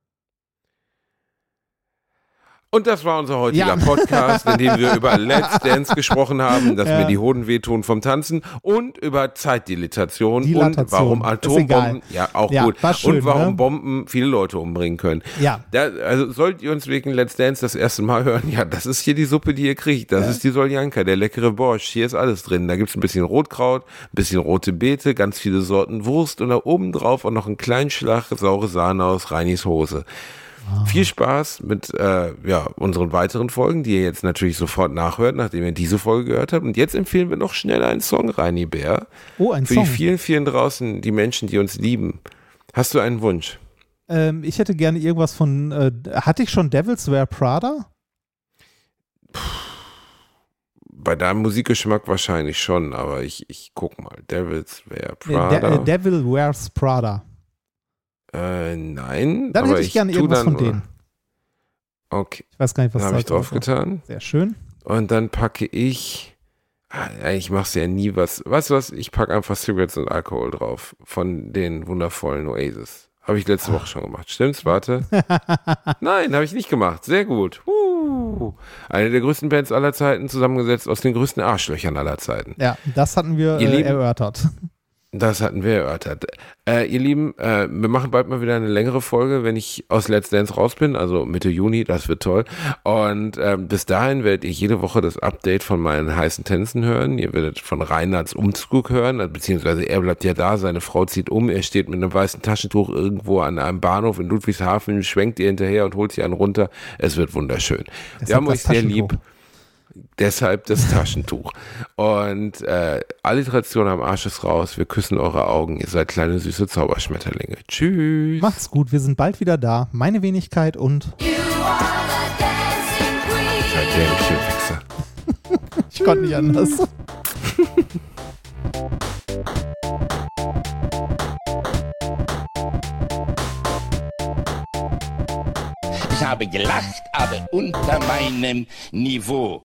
Und das war unser heutiger Podcast, in dem wir über Let's Dance gesprochen haben, dass mir die Hoden wehtun vom Tanzen und über Zeitdilatation und warum Atombomben, gut, war schön, und warum Bomben viele Leute umbringen können. Ja. Also solltet ihr uns wegen Let's Dance das erste Mal hören, das ist hier die Suppe, die ihr kriegt, das ist die Soljanka, der leckere Borscht, hier ist alles drin, da gibt es ein bisschen Rotkraut, ein bisschen rote Beete, ganz viele Sorten Wurst und da oben drauf auch noch einen kleinen Schlag saure Sahne aus Reinis Hose. Viel Spaß mit unseren weiteren Folgen, die ihr jetzt natürlich sofort nachhört, nachdem ihr diese Folge gehört habt. Und jetzt empfehlen wir noch schnell einen Song, Reini Bär. Oh, ein Song. Für die vielen, vielen draußen, die Menschen, die uns lieben. Hast du einen Wunsch? Ich hätte gerne irgendwas von, hatte ich schon Devils Wear Prada? Bei deinem Musikgeschmack wahrscheinlich schon, aber ich guck mal. Devils Wear Prada. Devil Wears Prada. Nein. Dann hätte ich gerne irgendwas von denen. Okay. Ich weiß gar nicht, was habe ich drauf getan. Sehr schön. Und dann packe ich, ich mache es ja nie was. Weißt du was? Ich packe einfach Cigarettes und Alkohol drauf von den wundervollen Oasis. Habe ich letzte Woche schon gemacht. Stimmt's? Warte. Nein, habe ich nicht gemacht. Sehr gut. Eine der größten Bands aller Zeiten, zusammengesetzt aus den größten Arschlöchern aller Zeiten. Ja, das hatten wir erörtert. Das hatten wir erörtert. Ihr Lieben, wir machen bald mal wieder eine längere Folge, wenn ich aus Let's Dance raus bin, also Mitte Juni, das wird toll. Und bis dahin werdet ihr jede Woche das Update von meinen heißen Tänzen hören. Ihr werdet von Reinhards Umzug hören, beziehungsweise er bleibt ja da, seine Frau zieht um, er steht mit einem weißen Taschentuch irgendwo an einem Bahnhof in Ludwigshafen, schwenkt ihr hinterher und holt sie einen runter. Es wird wunderschön. Wir haben euch sehr lieb. Deshalb das Taschentuch. Und Alliteration am Arsch ist raus. Wir küssen eure Augen. Ihr seid kleine süße Zauberschmetterlinge. Tschüss. Macht's gut. Wir sind bald wieder da. Meine Wenigkeit und Seid dämliche Wichser. ich konnte nicht anders. Ich habe gelacht, aber unter meinem Niveau.